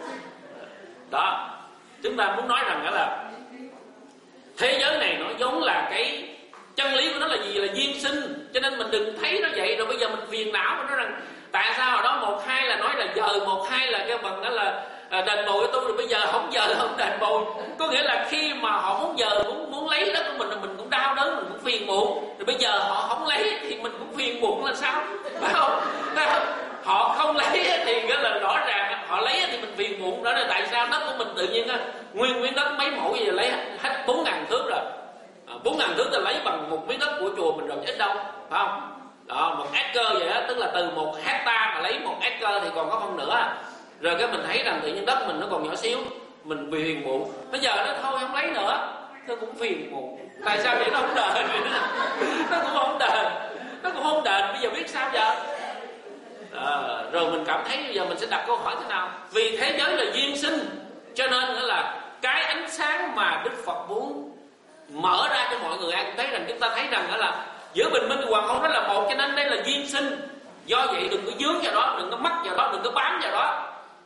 Đó, chúng ta muốn nói rằng đó là thế giới này nó giống là cái chân lý của nó là gì, là duyên sinh, cho nên mình đừng thấy nó vậy rồi bây giờ mình phiền não mà nói rằng tại sao ở đó một hai là nói là giờ, một hai là cái bằng đó là à, đền bù cho tôi, rồi bây giờ không giờ không đền bù. Có nghĩa là khi mà họ muốn giờ muốn muốn lấy đất của mình, mình cũng đau đớn, mình cũng phiền muộn, rồi bây giờ họ không lấy thì mình cũng phiền muộn là sao, phải không? Phải không? Họ không lấy thì cái là rõ ràng, họ lấy thì mình phiền muộn. Đó là tại sao đất của mình tự nhiên á, nguyên miếng đất mấy mẫu gì lấy hết bốn ngàn thước rồi, bốn ngàn thước ta lấy bằng một miếng đất của chùa mình rồi chứ ít đâu, phải không? Đó, một acre vậy đó, tức là từ một hecta mà lấy một acre thì còn có phân nữa. Rồi cái mình thấy rằng tự nhiên đất mình nó còn nhỏ xíu, mình phiền muộn. Bây giờ nó thôi không lấy nữa, nó cũng phiền muộn. Tại sao vậy? Nó không đền, nó cũng không đền, nó cũng không đền. Bây giờ biết sao giờ? À, rồi mình cảm thấy bây giờ mình sẽ đặt câu hỏi thế nào? Vì thế giới là duyên sinh, cho nên nữa là cái ánh sáng mà Đức Phật muốn mở ra cho mọi người ai cũng thấy rằng, chúng ta thấy rằng đó là giữa bình minh và hoàng hôn đó là một, cho nên đây là duyên sinh. Do vậy đừng có dướng vào đó, đừng có mắc vào đó, đừng có bám vào đó.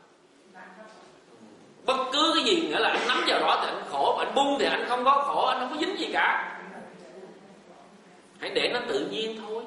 Bất cứ cái gì nghĩa là anh nắm vào đó thì anh khổ, anh buông thì anh không có khổ, anh không có dính gì cả. Hãy để nó tự nhiên thôi.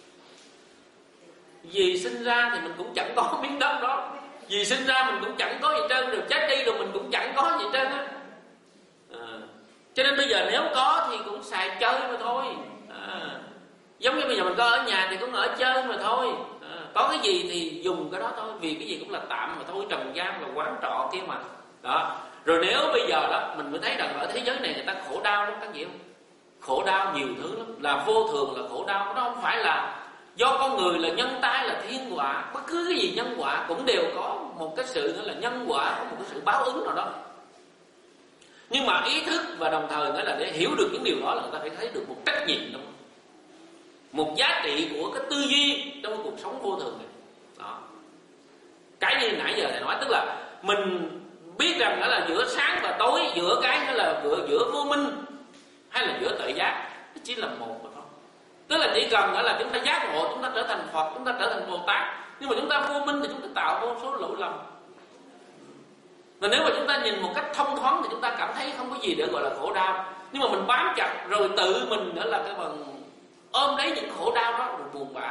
Vì sinh ra thì mình cũng chẳng có miếng đất đó, vì sinh ra mình cũng chẳng có gì trơn, rồi chết đi rồi mình cũng chẳng có gì trơn á. À, cho nên bây giờ nếu có thì cũng xài chơi mà thôi. À, giống như bây giờ mình có ở nhà thì cũng ở chơi mà thôi. À, có cái gì thì dùng cái đó thôi, vì cái gì cũng là tạm mà thôi, trần gian là quán trọ kia mà. Đó. Rồi nếu bây giờ đó mình mới thấy rằng ở thế giới này người ta khổ đau lắm các vị không? Khổ đau nhiều thứ lắm, là vô thường là khổ đau. Nó không phải là do con người là nhân tai là thiên quả. Bất cứ cái gì nhân quả cũng đều có một cái sự nữa là nhân quả, có một cái sự báo ứng nào đó. Nhưng mà ý thức và đồng thời nữa là để hiểu được những điều đó là người ta phải thấy được một trách nhiệm đó, một giá trị của cái tư duy trong cái cuộc sống vô thường này. Đó. Cái như nãy giờ thầy nói, tức là mình biết rằng đó là giữa sáng và tối, giữa cái đó là giữa, giữa vô minh hay là giữa tự giác, nó chỉ là một mà thôi. Tức là chỉ cần đó là chúng ta giác ngộ, chúng ta trở thành Phật, chúng ta trở thành Bồ Tát. Nhưng mà chúng ta vô minh thì chúng ta tạo vô số lỗi lầm. Và nếu mà chúng ta nhìn một cách thông thoáng thì chúng ta cảm thấy không có gì để gọi là khổ đau. Nhưng mà mình bám chặt rồi tự mình nữa là cái bằng ôm lấy những khổ đau đó rồi buồn bã.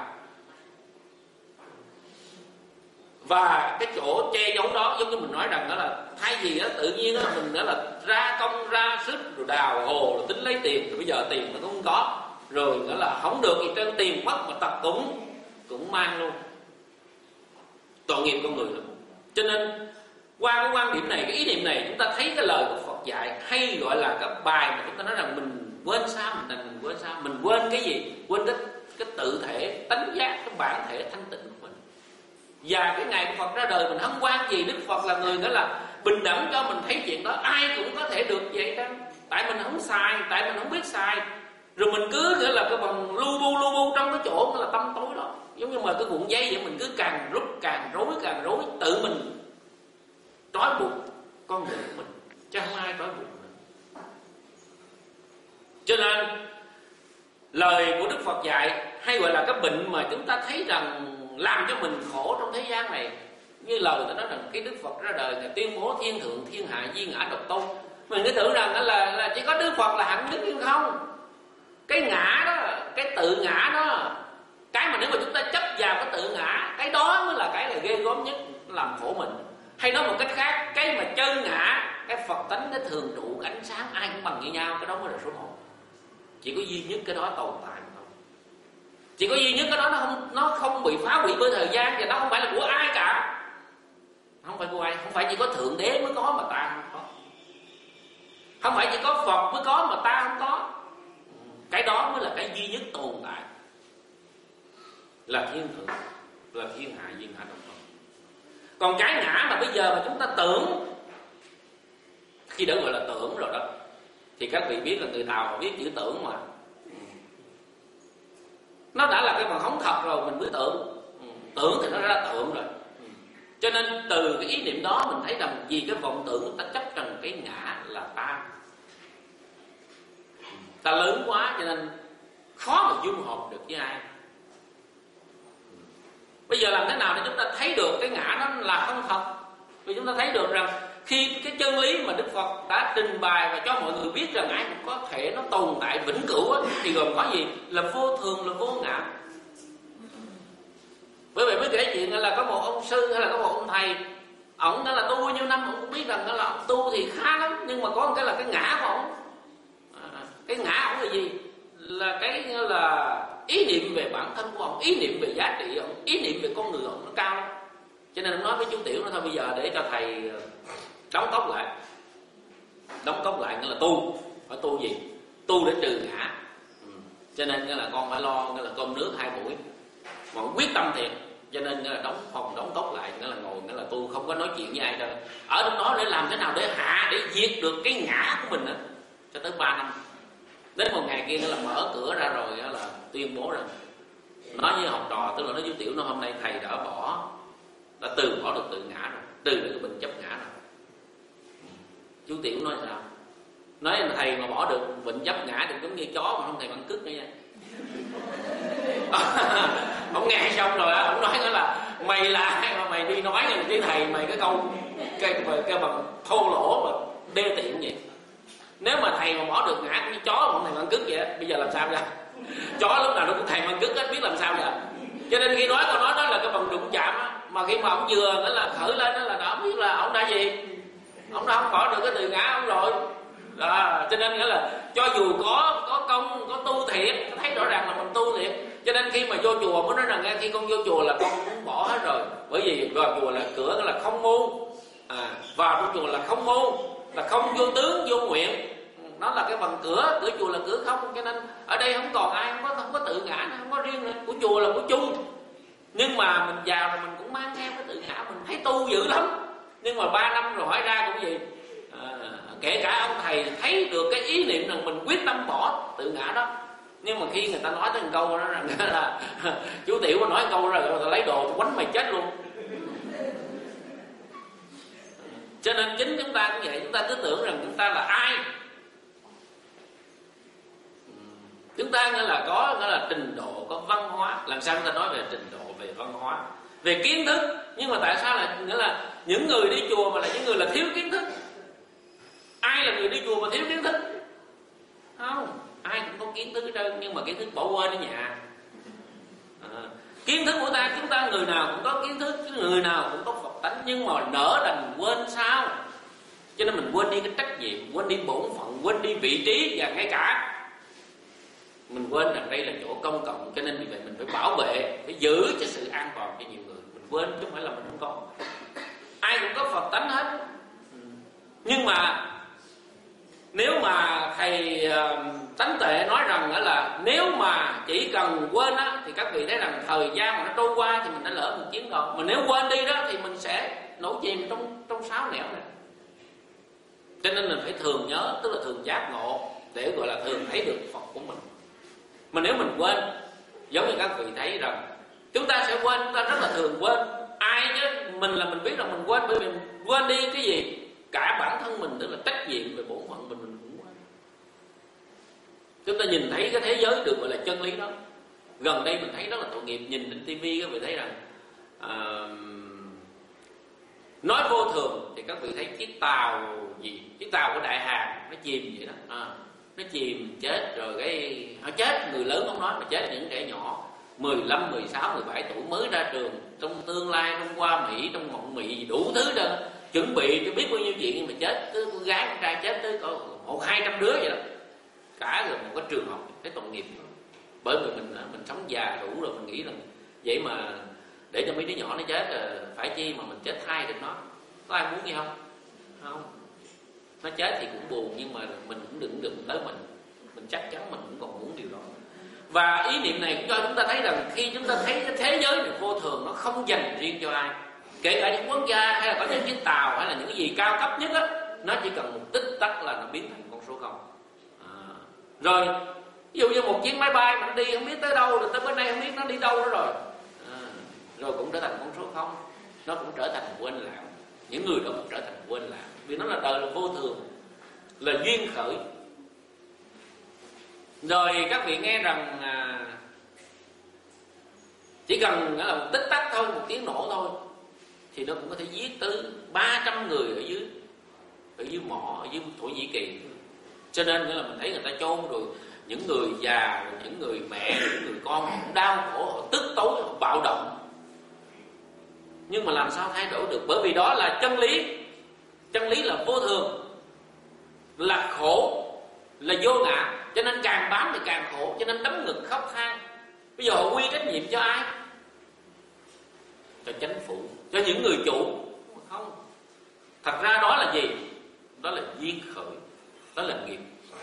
Và cái chỗ che giấu đó giống như mình nói rằng đó là thay vì đó tự nhiên đó mình đó là ra công ra sức rồi đào hồ rồi tính lấy tiền, rồi bây giờ tiền mình cũng không có, rồi nữa là không được gì trên tiền mất mà tập cũng cũng mang luôn, tội nghiệp con người lắm. Cho nên qua cái quan điểm này, cái ý niệm này, chúng ta thấy cái lời của Phật dạy hay gọi là cái bài mà chúng ta nói rằng mình quên sao, mình thành mình quên sao, mình quên cái gì, quên cái cái tự thể tánh giác, cái bản thể thanh tịnh của mình. Và cái ngày của Phật ra đời mình hân hoan gì, Đức Phật là người nữa là bình đẳng cho mình thấy chuyện đó, ai cũng có thể được vậy đó. Tại mình không xài, tại mình không biết xài, rồi mình cứ nghĩa là cái bằng lu bu lu bu trong cái chỗ là tâm tối đó, giống như mà cái cuộn dây vậy, mình cứ càng rút càng rối càng rối, tự mình trói buộc con người của mình, chứ không ai trói buộc mình. Cho nên lời của Đức Phật dạy hay gọi là cái bệnh mà chúng ta thấy rằng làm cho mình khổ trong thế gian này, như lời ta nói rằng cái Đức Phật ra đời là tuyên bố thiên thượng thiên hạ duy ngã độc tôn. Mình cứ tưởng rằng là là chỉ có Đức Phật là hạnh đức, nhưng không. Cái ngã đó, cái tự ngã đó Cái mà nếu mà chúng ta chấp vào cái tự ngã, cái đó mới là cái là ghê gớm nhất, làm khổ mình. Hay nói một cách khác, cái mà chân ngã, cái Phật tánh, cái thường trụ, cái ánh sáng ai cũng bằng như nhau, cái đó mới là số một. Chỉ có duy nhất cái đó tồn tại thôi. Chỉ có duy nhất cái đó nó không nó không bị phá hủy bởi thời gian, và nó không phải là của ai cả. Không phải của ai, không phải chỉ có Thượng Đế mới có mà ta không có. Không phải chỉ có Phật mới có mà ta không có. Cái đó mới là cái duy nhất tồn tại, là thiên thượng, là thiên hạ duyên hạ đồng thuận. Còn cái ngã mà bây giờ mà chúng ta tưởng, khi đã gọi là tưởng rồi đó, thì các vị biết là người Tàu viết chữ tưởng mà, nó đã là cái bằng hóng thật rồi mình mới tưởng. Tưởng thì nó ra tưởng rồi. Cho nên từ cái ý niệm đó mình thấy rằng vì cái vọng tưởng ta chấp rằng cái ngã là ta, ta lớn quá cho nên khó mà dung hợp được với ai. Bây giờ làm thế nào để chúng ta thấy được cái ngã nó là không thật? Vì chúng ta thấy được rằng khi cái chân lý mà Đức Phật đã trình bày và cho mọi người biết rằng ai cũng có thể nó tồn tại vĩnh cửu á, thì gồm có gì? Là vô thường, là vô ngã. Bởi vậy mới kể chuyện là có một ông sư hay là có một ông thầy, ổng đã là tu bao nhiêu năm, ổng cũng biết rằng là ông tu thì khá lắm, nhưng mà có một cái là cái ngã của ổng. À, cái ngã ổng là gì? Là cái là ý niệm về bản thân của ông, ý niệm về giá trị ông, ý niệm về con người ông nó cao lắm. Cho nên ông nói với chú Tiểu nó thôi bây giờ để cho thầy đóng cốc lại. Đóng cốc lại nghĩa là tu. Phải tu gì? Tu để trừ ngã. Ừ. Cho nên nghĩa là con phải lo nghĩa là cơm nước hai buổi. Mà quyết tâm thiệt. Cho nên nghĩa là đóng phòng, đóng cốc lại, nghĩa là ngồi nghĩa là tu, không có nói chuyện với ai đâu. Ở trong đó để làm thế nào để hạ, để diệt được cái ngã của mình đó, cho tới ba năm. Đến một ngày kia là mở cửa ra rồi là tuyên bố rằng, nói với học trò, tức là nói với Tiểu nó hôm nay thầy đã bỏ, đã từ bỏ được tự ngã rồi, từ được cái bệnh chấp ngã rồi. Chú Tiểu nói sao? Nói là thầy mà bỏ được bệnh chấp ngã thì giống như chó mà không thèm ăn cứt nữa nha. Ông nghe xong rồi ông nói nữa là mày là ai mà mày đi nói với thầy mày cái câu cái cái bằng thô lỗ mà đê tiện vậy. Nếu mà thầy mà bỏ được ngã cũng như chó mà không thèm ăn cứt vậy, bây giờ làm sao ra? Chó lúc nào nó cũng thèm ăn cứt hết, biết làm sao vậy? Cho nên khi nói câu nói đó là cái bằng đụng chạm á, mà khi mà ông vừa nó là khởi lên đó là đã biết là ông đã gì, ông đã không bỏ được cái từ ngã ông rồi. À, cho nên nghĩa là cho dù có có công có tu thiệt, thấy rõ ràng là mình tu thiệt. Cho nên khi mà vô chùa mới nói rằng nghe khi con vô chùa là con muốn bỏ hết rồi, bởi vì vào chùa là cửa là không môn, à, vào trong chùa là không môn, là không vô tướng vô nguyện, nó là cái bằng cửa, cửa chùa là cửa không. Cho nên ở đây không còn ai, không có không có tự ngã, không có riêng nữa, của chùa là của chung. Nhưng mà mình vào rồi mình cũng mang theo cái tự ngã, mình thấy tu dữ lắm. Nhưng mà ba năm rồi hỏi ra cũng gì, à, kể cả ông thầy thấy được cái ý niệm rằng mình quyết tâm bỏ tự ngã đó, nhưng mà khi người ta nói tới một câu đó rằng là chú Tiểu nói một câu rồi người ta lấy đồ quánh mày chết luôn. Cho nên chính chúng ta cũng vậy, chúng ta cứ tưởng rằng chúng ta là ai, chúng ta nghĩa là có nghĩa là trình độ, có văn hóa. Làm sao chúng ta nói về trình độ, về văn hóa, về kiến thức? Nhưng mà tại sao là nghĩa là những người đi chùa mà là những người là thiếu kiến thức? Ai là người đi chùa mà thiếu kiến thức? Không, ai cũng có kiến thức hết trơn, nhưng mà kiến thức bỏ quên ở nhà. À, kiến thức của ta, chúng ta người nào cũng có kiến thức, người nào cũng có Phật tánh, nhưng mà nỡ đành quên sao? Cho nên mình quên đi cái trách nhiệm, quên đi bổn phận, quên đi vị trí, và ngay cả mình quên rằng đây là chỗ công cộng. Cho nên vì vậy mình phải bảo vệ, phải giữ cho sự an toàn cho nhiều người. Mình quên chứ không phải là mình không có. Ai cũng có Phật tánh hết. Nhưng mà nếu mà thầy uh, tánh tệ nói rằng là nếu mà chỉ cần quên á, thì các vị thấy rằng thời gian mà nó trôi qua thì mình đã lỡ một chuyến rồi. Mà nếu quên đi đó thì mình sẽ nổi chìm trong trong sáo nẻo này. Cho nên mình phải thường nhớ, tức là thường giác ngộ, để gọi là thường thấy được Phật của mình. Mà nếu mình quên, giống như các vị thấy rằng chúng ta sẽ quên, chúng ta rất là thường quên. Ai chứ mình là mình biết rằng mình quên, bởi vì mình quên đi cái gì? Cả bản thân mình, tức là trách nhiệm về bổn phận mình mình cũng quên. Chúng ta nhìn thấy cái thế giới được gọi là chân lý đó. Gần đây mình thấy rất là tội nghiệp, nhìn trên tivi các vị thấy rằng à, nói vô thường thì các vị thấy chiếc tàu gì, chiếc tàu của Đại Hàn nó chìm vậy đó, à, nó chìm chết rồi cái họ chết, người lớn không nói mà chết những trẻ nhỏ. mười lăm, mười sáu, mười bảy tuổi mới ra trường, trong tương lai trong qua Mỹ, trong mộng mị gì đủ thứ đó, chuẩn bị cho biết bao nhiêu chuyện, nhưng mà chết cứ con gái con trai chết tới có một hai trăm đứa vậy đó, cả rồi một cái trường học, cái tội nghiệp. Bởi vì mình mình sống già đủ rồi, mình nghĩ rằng vậy mà để cho mấy đứa nhỏ nó chết là phải chi mà mình chết thay được nó. Có ai muốn gì không? Không. Nó chết thì cũng buồn, nhưng mà mình cũng đừng đừng tới mình. Mình chắc chắn mình cũng còn muốn điều đó. Và ý niệm này cũng cho chúng ta thấy rằng khi chúng ta thấy cái thế giới này vô thường, nó không dành riêng cho ai. Kể cả những quốc gia hay là có những chiếc tàu hay là những cái gì cao cấp nhất á, nó chỉ cần một tích tắc là nó biến thành con số không. À, rồi ví dụ như một chiếc máy bay mà nó đi không biết tới đâu, rồi tới bên đây không biết nó đi đâu nữa rồi, à, rồi cũng trở thành con số không. Nó cũng trở thành quên lãng. Những người đó cũng trở thành quên lãng, vì nó là đời là vô thường, là duyên khởi. Rồi các vị nghe rằng à, chỉ cần là một tích tắc thôi, một tiếng nổ thôi, thì nó cũng có thể giết tới ba trăm người ở dưới ở dưới mỏ, ở dưới Thổ Nhĩ Kỳ. Cho nên là mình thấy người ta chôn rồi những người già, rồi những người mẹ, những người con họ cũng đau khổ, họ tức tối, họ bạo động. Nhưng mà làm sao thay đổi được? Bởi vì đó là chân lý. Chân lý là vô thường, là khổ, là vô ngã. Cho nên càng bám thì càng khổ, cho nên đấm ngực khóc than. Bây giờ họ quy trách nhiệm cho ai? Cho chính phủ, cho những người chủ. Không. Thật ra đó là gì? Đó là duyên khởi, đó là nghiệp.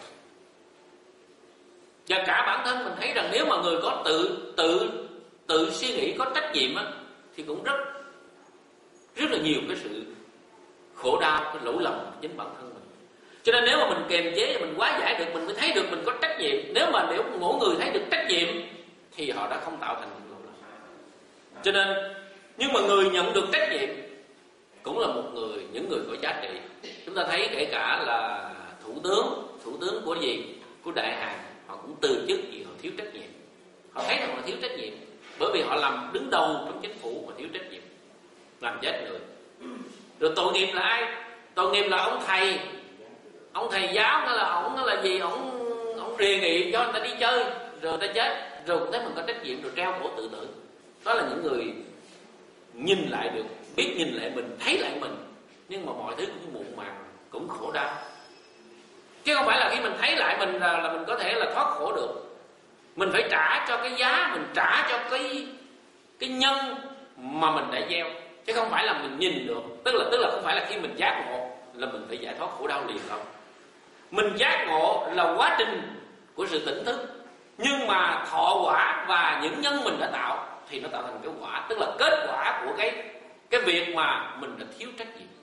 Và cả bản thân mình thấy rằng nếu mà người có tự tự tự suy nghĩ, có trách nhiệm á, thì cũng rất rất là nhiều cái sự khổ đau, cái lỗi lầm chính bản thân mình. Cho nên nếu mà mình kiềm chế, mình hóa giải được, mình mới thấy được mình có trách nhiệm. Nếu mà nếu mỗi người thấy được trách nhiệm thì họ đã không tạo thành những lỗi lầm. Cho nên, nhưng mà người nhận được trách nhiệm cũng là một người, những người có giá trị. Chúng ta thấy kể cả là thủ tướng, thủ tướng của gì? Của Đại Hàn, họ cũng từ chức vì họ thiếu trách nhiệm. Họ thấy rằng họ thiếu trách nhiệm, bởi vì họ làm đứng đầu trong chính phủ mà thiếu trách nhiệm, làm chết người. Rồi tội nghiệp là ai? Tội nghiệp là ông thầy, ông thầy giáo hay là ông là gì? Ông ông đề nghị cho người ta đi chơi, rồi người ta chết, rồi cũng thấy mình có trách nhiệm, rồi treo cổ tự tử. Đó là những người nhìn lại được, biết nhìn lại mình, thấy lại mình, nhưng mà mọi thứ cũng muộn màng, cũng khổ đau. Chứ không phải là khi mình thấy lại mình là, là mình có thể là thoát khổ được. Mình phải trả cho cái giá, mình trả cho cái cái nhân mà mình đã gieo, chứ không phải là mình nhìn được. Tức là tức là không phải là khi mình giác ngộ là mình phải giải thoát khổ đau liền không. Mình giác ngộ là quá trình của sự tỉnh thức, nhưng mà thọ quả và những nhân mình đã tạo thì nó tạo thành cái quả, tức là kết quả của cái cái việc mà mình đã thiếu trách nhiệm,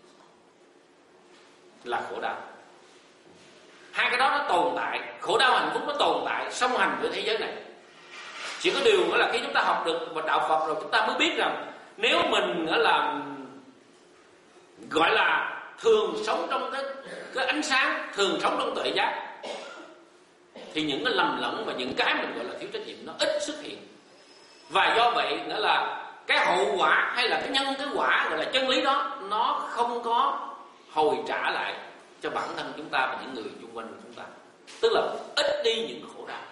là khổ đau. Hai cái đó nó tồn tại, khổ đau hạnh phúc nó tồn tại song hành với thế giới này. Chỉ có điều đó là khi chúng ta học được và đạo Phật rồi, chúng ta mới biết rằng nếu mình là gọi là thường sống trong cái, cái ánh sáng, thường sống trong tuệ giác, thì những cái lầm lẫn và những cái mình gọi là thiếu trách nhiệm nó ít xuất hiện. Và do vậy nghĩa là cái hậu quả hay là cái nhân cái quả gọi là chân lý đó, nó không có hồi trả lại cho bản thân chúng ta và những người xung quanh của chúng ta. Tức là ít đi những khổ đau,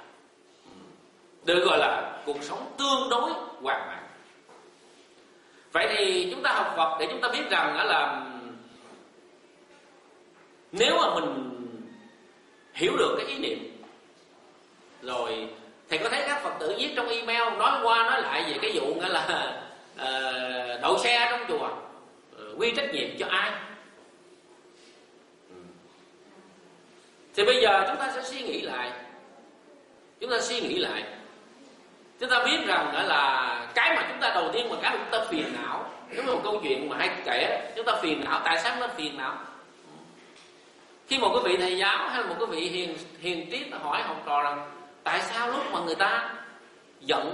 được gọi là cuộc sống tương đối hoàn mãn. Vậy thì chúng ta học Phật để chúng ta biết rằng đó là nếu mà mình hiểu được cái ý niệm rồi, thầy có thấy các Phật tử viết trong email nói qua nói lại về cái vụ nghĩa là uh, đậu xe trong chùa, uh, quy trách nhiệm cho ai? Thì bây giờ chúng ta sẽ suy nghĩ lại, chúng ta suy nghĩ lại, chúng ta biết rằng là cái mà chúng ta đầu tiên mà cái mà chúng ta phiền não, nếu mà một câu chuyện mà hay kể, chúng ta phiền não, tại sao chúng ta phiền não? Khi một cái vị thầy giáo hay một cái vị hiền hiền triết hỏi học trò rằng tại sao lúc mà người ta giận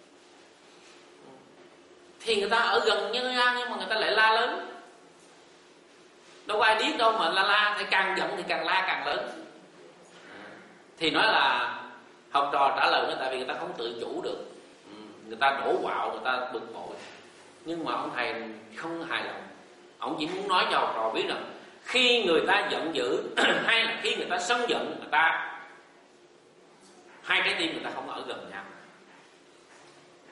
thì người ta ở gần như nhau nhưng mà người ta lại la lớn? Đâu có ai biết đâu mà la la, thì càng giận thì càng la càng lớn. Thì nói là học trò trả lời nó tại vì người ta không tự chủ được, người ta đổ quạo, người ta bực bội. Nhưng mà ông thầy không hài lòng, ông chỉ muốn nói cho học trò biết rằng khi người ta giận dữ hay là khi người ta sân giận, người ta hai trái tim người ta không ở gần nhau.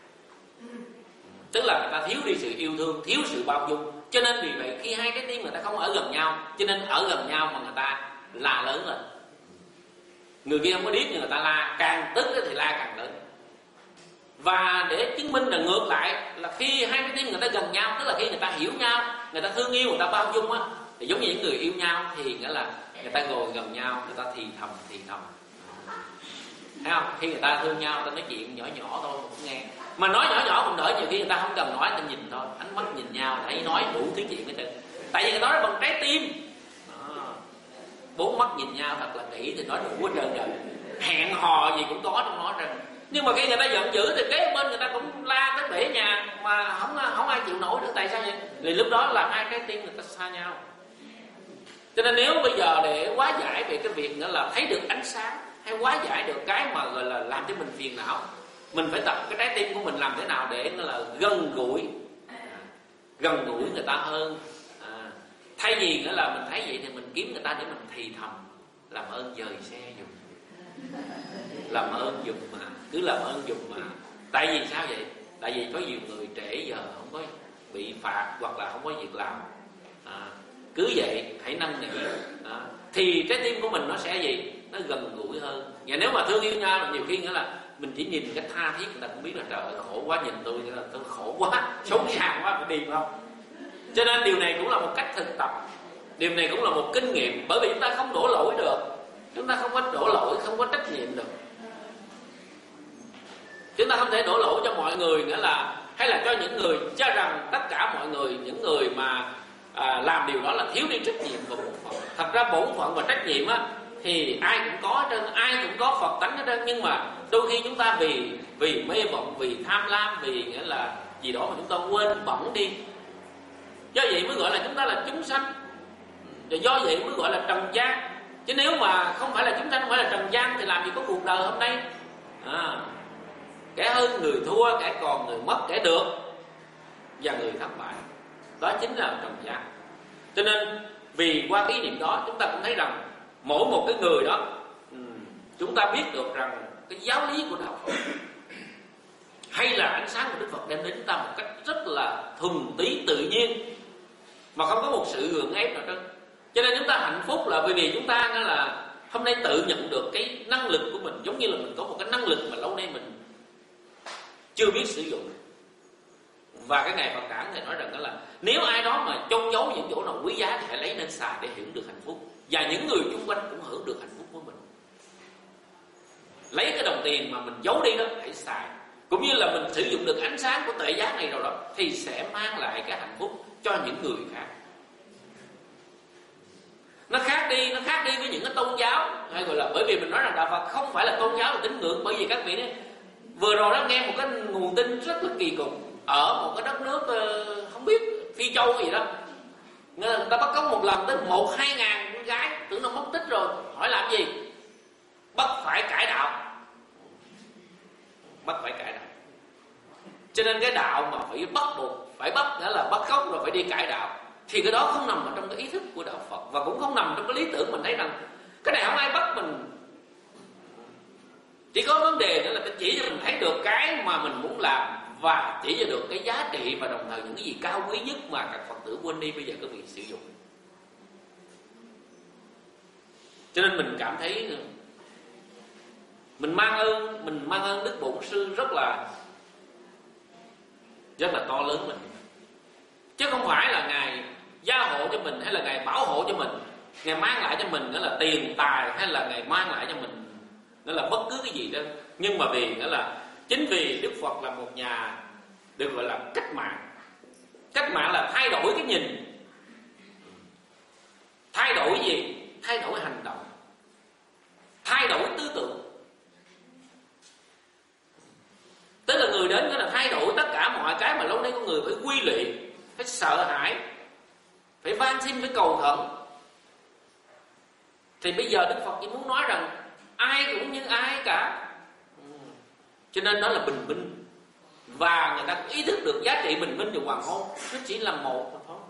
Tức là người ta thiếu đi sự yêu thương, thiếu sự bao dung. Cho nên vì vậy khi hai trái tim người ta không ở gần nhau, cho nên ở gần nhau mà người ta la lớn lên. Người kia không có điếc nhưng người ta la, càng tức thì la càng lớn. Và để chứng minh là ngược lại là khi hai trái tim người ta gần nhau, tức là khi người ta hiểu nhau, người ta thương yêu, người ta bao dung á, thì giống như những người yêu nhau thì nghĩa là người ta ngồi gần nhau, người ta thì thầm thì thầm. Thấy không? Khi người ta thương nhau, người ta nói chuyện nhỏ nhỏ thôi cũng nghe. Mà nói nhỏ nhỏ cũng đỡ, nhiều khi người ta không cần nói, người ta nhìn thôi, ánh mắt nhìn nhau, thấy nói đủ thứ chuyện hết trơn. Tại vì người ta nói bằng trái tim. Đó. Bốn mắt nhìn nhau thật là kỹ thì nói đủ hết trơn rồi. Hẹn hò gì cũng có trong nó trơn. Nhưng mà khi người ta giận dữ thì kế bên người ta cũng la tới bể nhà mà không không ai chịu nổi nữa. Tại sao vậy? Vì lúc đó là hai trái tim người ta xa nhau. Cho nên nếu bây giờ để hóa giải về cái việc nữa là thấy được ánh sáng, hay hóa giải được cái mà gọi là làm cho mình phiền não, mình phải tập cái trái tim của mình làm thế nào để nó là gần gũi, gần gũi người ta hơn. À, thay vì nữa là mình thấy vậy thì mình kiếm người ta để mình thì thầm, làm ơn dời xe giùm, làm ơn giùm mà, cứ làm ơn giùm mà. Tại vì sao vậy? Tại vì có nhiều người trễ giờ không có bị phạt hoặc là không có việc làm. À, cứ vậy hãy năn nỉ, à, thì trái tim của mình nó sẽ gì? Nó gần gũi hơn. Và nếu mà thương yêu nhau là nhiều khi nghĩa là mình chỉ nhìn cái tha thiết, người ta cũng biết là trời ơi khổ quá, nhìn tôi là tôi khổ quá, sống sàng quá, phải đi không? Cho nên điều này cũng là một cách thực tập, điều này cũng là một kinh nghiệm. Bởi vì chúng ta không đổ lỗi được, chúng ta không có đổ lỗi, không có trách nhiệm được. Chúng ta không thể đổ lỗi cho mọi người nữa là, hay là cho những người cho rằng tất cả mọi người, những người mà à, làm điều đó là thiếu đi trách nhiệm và bổn phận. Thật ra bổn phận và trách nhiệm á thì ai cũng có, trên ai cũng có Phật tánh hết trơn. Nhưng mà đôi khi chúng ta vì vì mê vọng, vì tham lam, vì nghĩa là gì đó mà chúng ta quên bẵng đi. Do vậy mới gọi là chúng ta là chúng sanh, và do vậy mới gọi là trần gian. Chứ nếu mà không phải là chúng sanh, không phải là trần gian thì làm gì có cuộc đời hôm nay. À, kẻ hơn người thua, kẻ còn người mất, kẻ được và người thất bại, đó chính là trần gian. Cho nên vì qua cái ý niệm đó chúng ta cũng thấy rằng mỗi một cái người đó, chúng ta biết được rằng cái giáo lý của đạo Phật hay là ánh sáng của Đức Phật đem đến chúng ta một cách rất là thuần túy tự nhiên, mà không có một sự gượng ép nào trơn. Cho nên chúng ta hạnh phúc là bởi vì chúng ta là hôm nay tự nhận được cái năng lực của mình, giống như là mình có một cái năng lực mà lâu nay mình chưa biết sử dụng. Và cái ngày Phật đản thầy nói rằng đó là nếu ai đó mà chôn giấu những chỗ nào quý giá thì hãy lấy nên xài để hưởng được hạnh phúc, và những người xung quanh cũng hưởng được hạnh phúc của mình. Lấy cái đồng tiền mà mình giấu đi đó hãy xài, cũng như là mình sử dụng được ánh sáng của tệ giá này rồi đó thì sẽ mang lại cái hạnh phúc cho những người khác. Nó khác đi, nó khác đi với những cái tôn giáo, hay gọi là bởi vì mình nói rằng đạo Phật không phải là tôn giáo là tín ngưỡng. Bởi vì các vị đấy vừa rồi đó nghe một cái nguồn tin rất là kỳ cục ở một cái đất nước không biết Phi Châu gì đó, người ta bắt cóc một lần tới một hai ngàn con gái, tưởng nó mất tích rồi, hỏi làm gì? Bắt phải cải đạo, bắt phải cải đạo. Cho nên cái đạo mà phải bắt buộc phải bắt, nghĩa là bắt cóc rồi phải đi cải đạo, thì cái đó không nằm ở trong cái ý thức của đạo Phật, và cũng không nằm trong cái lý tưởng. Mình thấy rằng cái này không ai bắt mình, chỉ có vấn đề nữa là chỉ cho mình thấy được cái mà mình muốn làm, và chỉ cho được cái giá trị và đồng thời những cái gì cao quý nhất mà các Phật tử quên đi bây giờ có việc sử dụng. Cho nên mình cảm thấy mình mang ơn, mình mang ơn Đức Bổn Sư rất là rất là to lớn mình, chứ không phải là Ngài gia hộ cho mình hay là Ngài bảo hộ cho mình, Ngài mang lại cho mình đó là tiền tài, hay là Ngài mang lại cho mình đó là bất cứ cái gì đó. Nhưng mà vì đó là chính vì Đức Phật là một nhà được gọi là cách mạng. Cách mạng là thay đổi cái nhìn. Thay đổi gì? Thay đổi hành động, thay đổi tư tưởng. Tức là người đến đó là thay đổi tất cả mọi cái mà lâu nay con người phải quy lụy, phải sợ hãi, phải van xin, phải cầu khẩn. Thì bây giờ Đức Phật chỉ muốn nói rằng ai cũng như ai cả. Cho nên nó là bình minh. Và người ta cũng ý thức được giá trị bình minh và hoàng hôn, nó chỉ là một mà thôi.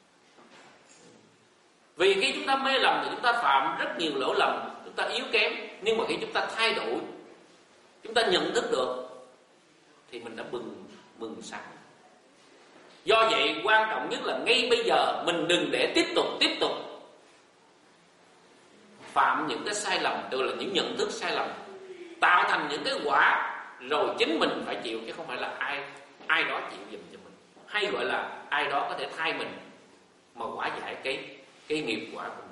Vì khi chúng ta mê lầm thì chúng ta phạm rất nhiều lỗi lầm, chúng ta yếu kém. Nhưng mà khi chúng ta thay đổi, chúng ta nhận thức được, thì mình đã bừng bừng sáng. Do vậy quan trọng nhất là ngay bây giờ mình đừng để tiếp tục tiếp tục phạm những cái sai lầm, tức là những nhận thức sai lầm, tạo thành những cái quả rồi chính mình phải chịu, chứ không phải là ai ai đó chịu giùm cho mình, hay gọi là ai đó có thể thay mình mà quả giải cái cái nghiệp quả của mình.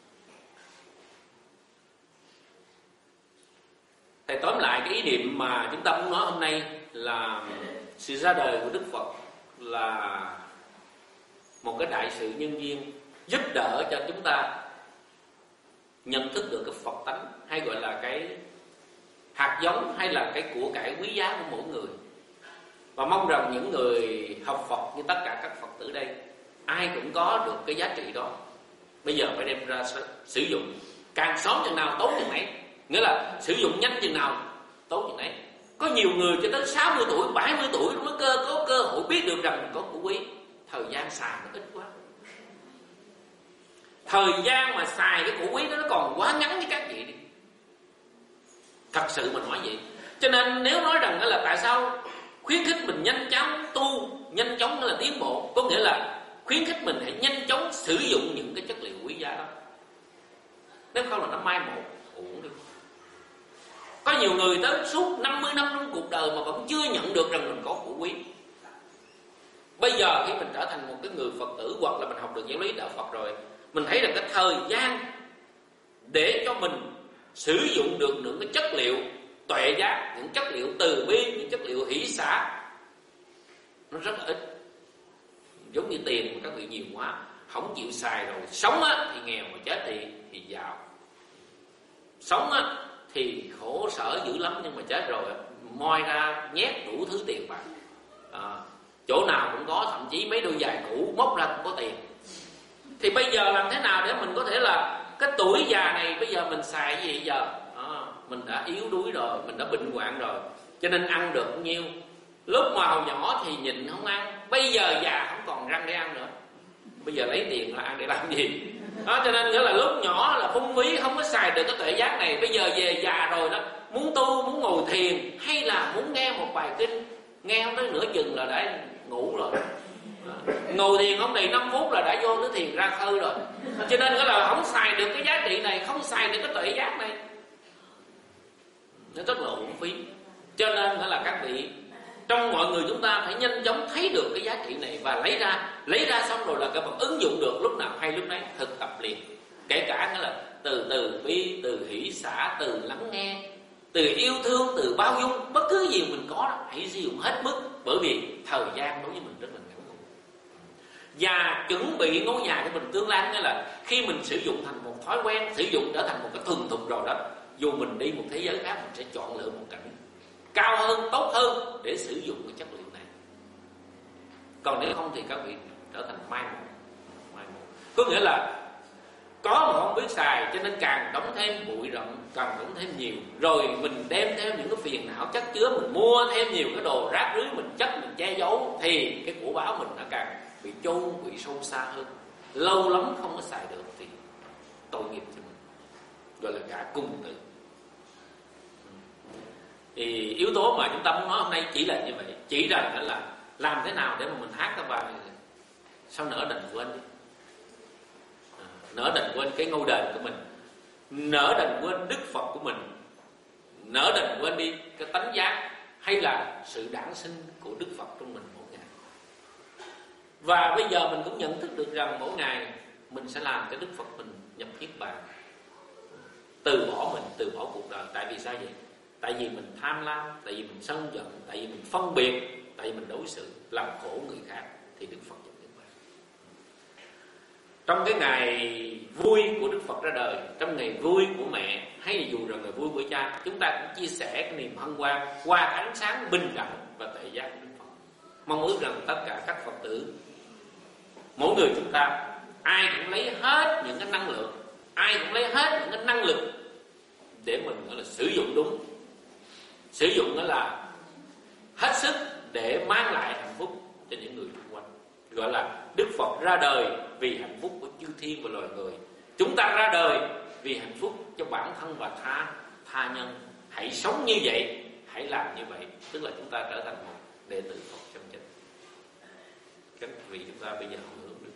Thầy tóm lại cái ý niệm mà chúng ta muốn nói hôm nay là sự ra đời của Đức Phật là một cái đại sự nhân duyên giúp đỡ cho chúng ta nhận thức được cái Phật tánh, hay gọi là cái hạt giống, hay là cái của cải quý giá của mỗi người. Và mong rằng những người học Phật như tất cả các Phật tử đây, ai cũng có được cái giá trị đó. Bây giờ phải đem ra sử dụng, càng sớm chừng nào tốt chừng nấy, nghĩa là sử dụng nhanh chừng nào tốt chừng nấy. Có nhiều người cho tới sáu mươi tuổi, bảy mươi tuổi mới cơ có cơ hội biết được rằng có của quý. Thời gian xài nó ít quá. Thời gian mà xài cái của quý đó nó còn quá ngắn với các vị đi. Thật sự mà nói vậy. Cho nên nếu nói rằng là tại sao khuyến khích mình nhanh chóng tu, nhanh chóng là tiến bộ, có nghĩa là khuyến khích mình hãy nhanh chóng sử dụng những cái chất liệu quý giá đó. Nếu không là nó mai một uổng đi. Có nhiều người tới suốt năm mươi năm trong cuộc đời mà vẫn chưa nhận được rằng mình có của quý. Bây giờ khi mình trở thành một cái người Phật tử, hoặc là mình học được giáo lý đạo Phật rồi, mình thấy rằng cái thời gian để cho mình sử dụng được những cái chất liệu tuệ giác, những chất liệu từ bi, những chất liệu hỷ xả, nó rất là ít. Giống như tiền mà các vị nhiều quá, không chịu xài rồi. Sống á thì nghèo, mà chết thì thì giàu. Sống á thì khổ sở dữ lắm, nhưng mà chết rồi moi ra nhét đủ thứ tiền bạc, à, chỗ nào cũng có, thậm chí mấy đôi giày cũ móc ra cũng có tiền. Thì bây giờ làm thế nào để mình có thể là cái tuổi già này bây giờ mình xài cái gì giờ? À, mình đã yếu đuối rồi, mình đã bệnh hoạn rồi, cho nên ăn được bao nhiêu. Lúc mà hồi nhỏ thì nhịn không ăn, bây giờ già không còn răng để ăn nữa. Bây giờ lấy tiền là ăn để làm gì? Đó, cho nên nghĩa là lúc nhỏ là phung phí, không có xài được cái tuệ giác này. Bây giờ về già rồi đó, muốn tu, muốn ngồi thiền, hay là muốn nghe một bài kinh, nghe không tới nửa chừng là đã ngủ rồi. Đó. Ngồi thiền không đầy năm phút là đã vô tới thiền ra khơi rồi. Cho nên nghĩa là không xài được cái giá trị này, không xài được cái tuệ giác này, nó rất là uổng phí. Cho nên nghĩa là các vị trong mọi người chúng ta phải nhanh chóng thấy được cái giá trị này và lấy ra, lấy ra xong rồi là các bạn ứng dụng được lúc nào hay lúc nấy, thực tập liền. Kể cả nghĩa là từ từ bi, từ hỷ xả, từ lắng nghe, từ yêu thương, từ bao dung, bất cứ gì mình có đó, hãy sử dụng hết mức, bởi vì thời gian đối với mình rất là ngắn ngủi. Và chuẩn bị ngôi nhà của mình tương lai, nghĩa là khi mình sử dụng thành một thói quen, sử dụng trở thành một cái thuần thục rồi đó, dù mình đi một thế giới khác, mình sẽ chọn lựa một cảnh cao hơn, tốt hơn để sử dụng cái chất liệu này. Còn nếu không thì các vị trở thành mai một. Mai một có nghĩa là có mà không biết xài, cho nên càng đóng thêm bụi rậm, càng đóng thêm nhiều, rồi mình đem theo những cái phiền não chất chứa, mình mua thêm nhiều cái đồ rác rưới, mình chất, mình che giấu, thì cái của báo mình nó càng bị chôn, bị sâu xa hơn. Lâu lắm không có xài được thì tội nghiệp cho mình, gọi là cả cung tử. Thì yếu tố mà chúng ta muốn nói hôm nay chỉ là như vậy, chỉ rằng là làm thế nào để mà mình hát cái bài sao nỡ đành quên đi, à, nỡ đành quên cái ngôi đền của mình, nỡ đành quên Đức Phật của mình, nỡ đành quên đi cái tánh giác hay là sự đản sinh của Đức Phật trong mình mỗi ngày. Và bây giờ mình cũng nhận thức được rằng mỗi ngày mình sẽ làm cho Đức Phật mình nhập niết bàn, từ bỏ mình, từ bỏ cuộc đời. Tại vì sao vậy? Tại vì mình tham lam, tại vì mình sân giận, tại vì mình phân biệt, tại vì mình đối xử làm khổ người khác, thì Đức Phật nhập niết bàn. Trong cái ngày vui của Đức Phật ra đời, trong ngày vui của mẹ, hay là dù là ngày vui của cha, chúng ta cũng chia sẻ cái niềm hân hoan qua cái ánh sáng bình đẳng và tuệ giác của Đức Phật. Mong ước rằng tất cả các Phật tử, mỗi người chúng ta, ai cũng lấy hết những cái năng lượng, ai cũng lấy hết những cái năng lực để mình gọi là sử dụng đúng, sử dụng đó là hết sức để mang lại hạnh phúc cho những người xung quanh. Gọi là Đức Phật ra đời vì hạnh phúc của chư thiên và loài người. Chúng ta ra đời vì hạnh phúc cho bản thân và tha tha nhân. Hãy sống như vậy, hãy làm như vậy, tức là chúng ta trở thành một đệ tử Phật chân chính. các vị chúng ta bây giờ hưởng được.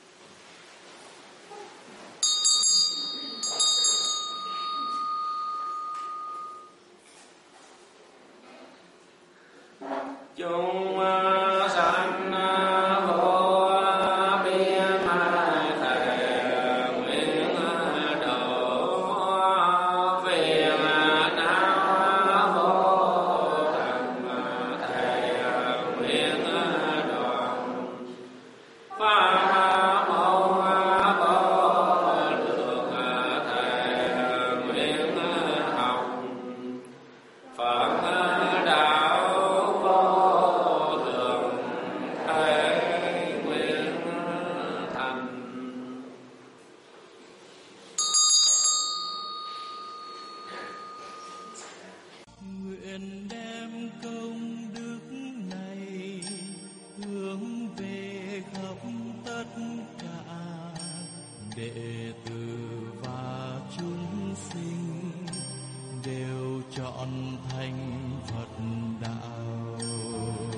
Chúng sanh vô biên thệ nguyện độ phiền não vô tận thệ nguyện đoạn pháp môn vô lượng thệ nguyện học Phật đạo vô thượng thệ nguyện thành. Nguyện đem công đức này hướng về khắp tất cả đệ tử và chúng sinh đều trọn thành Phật đạo.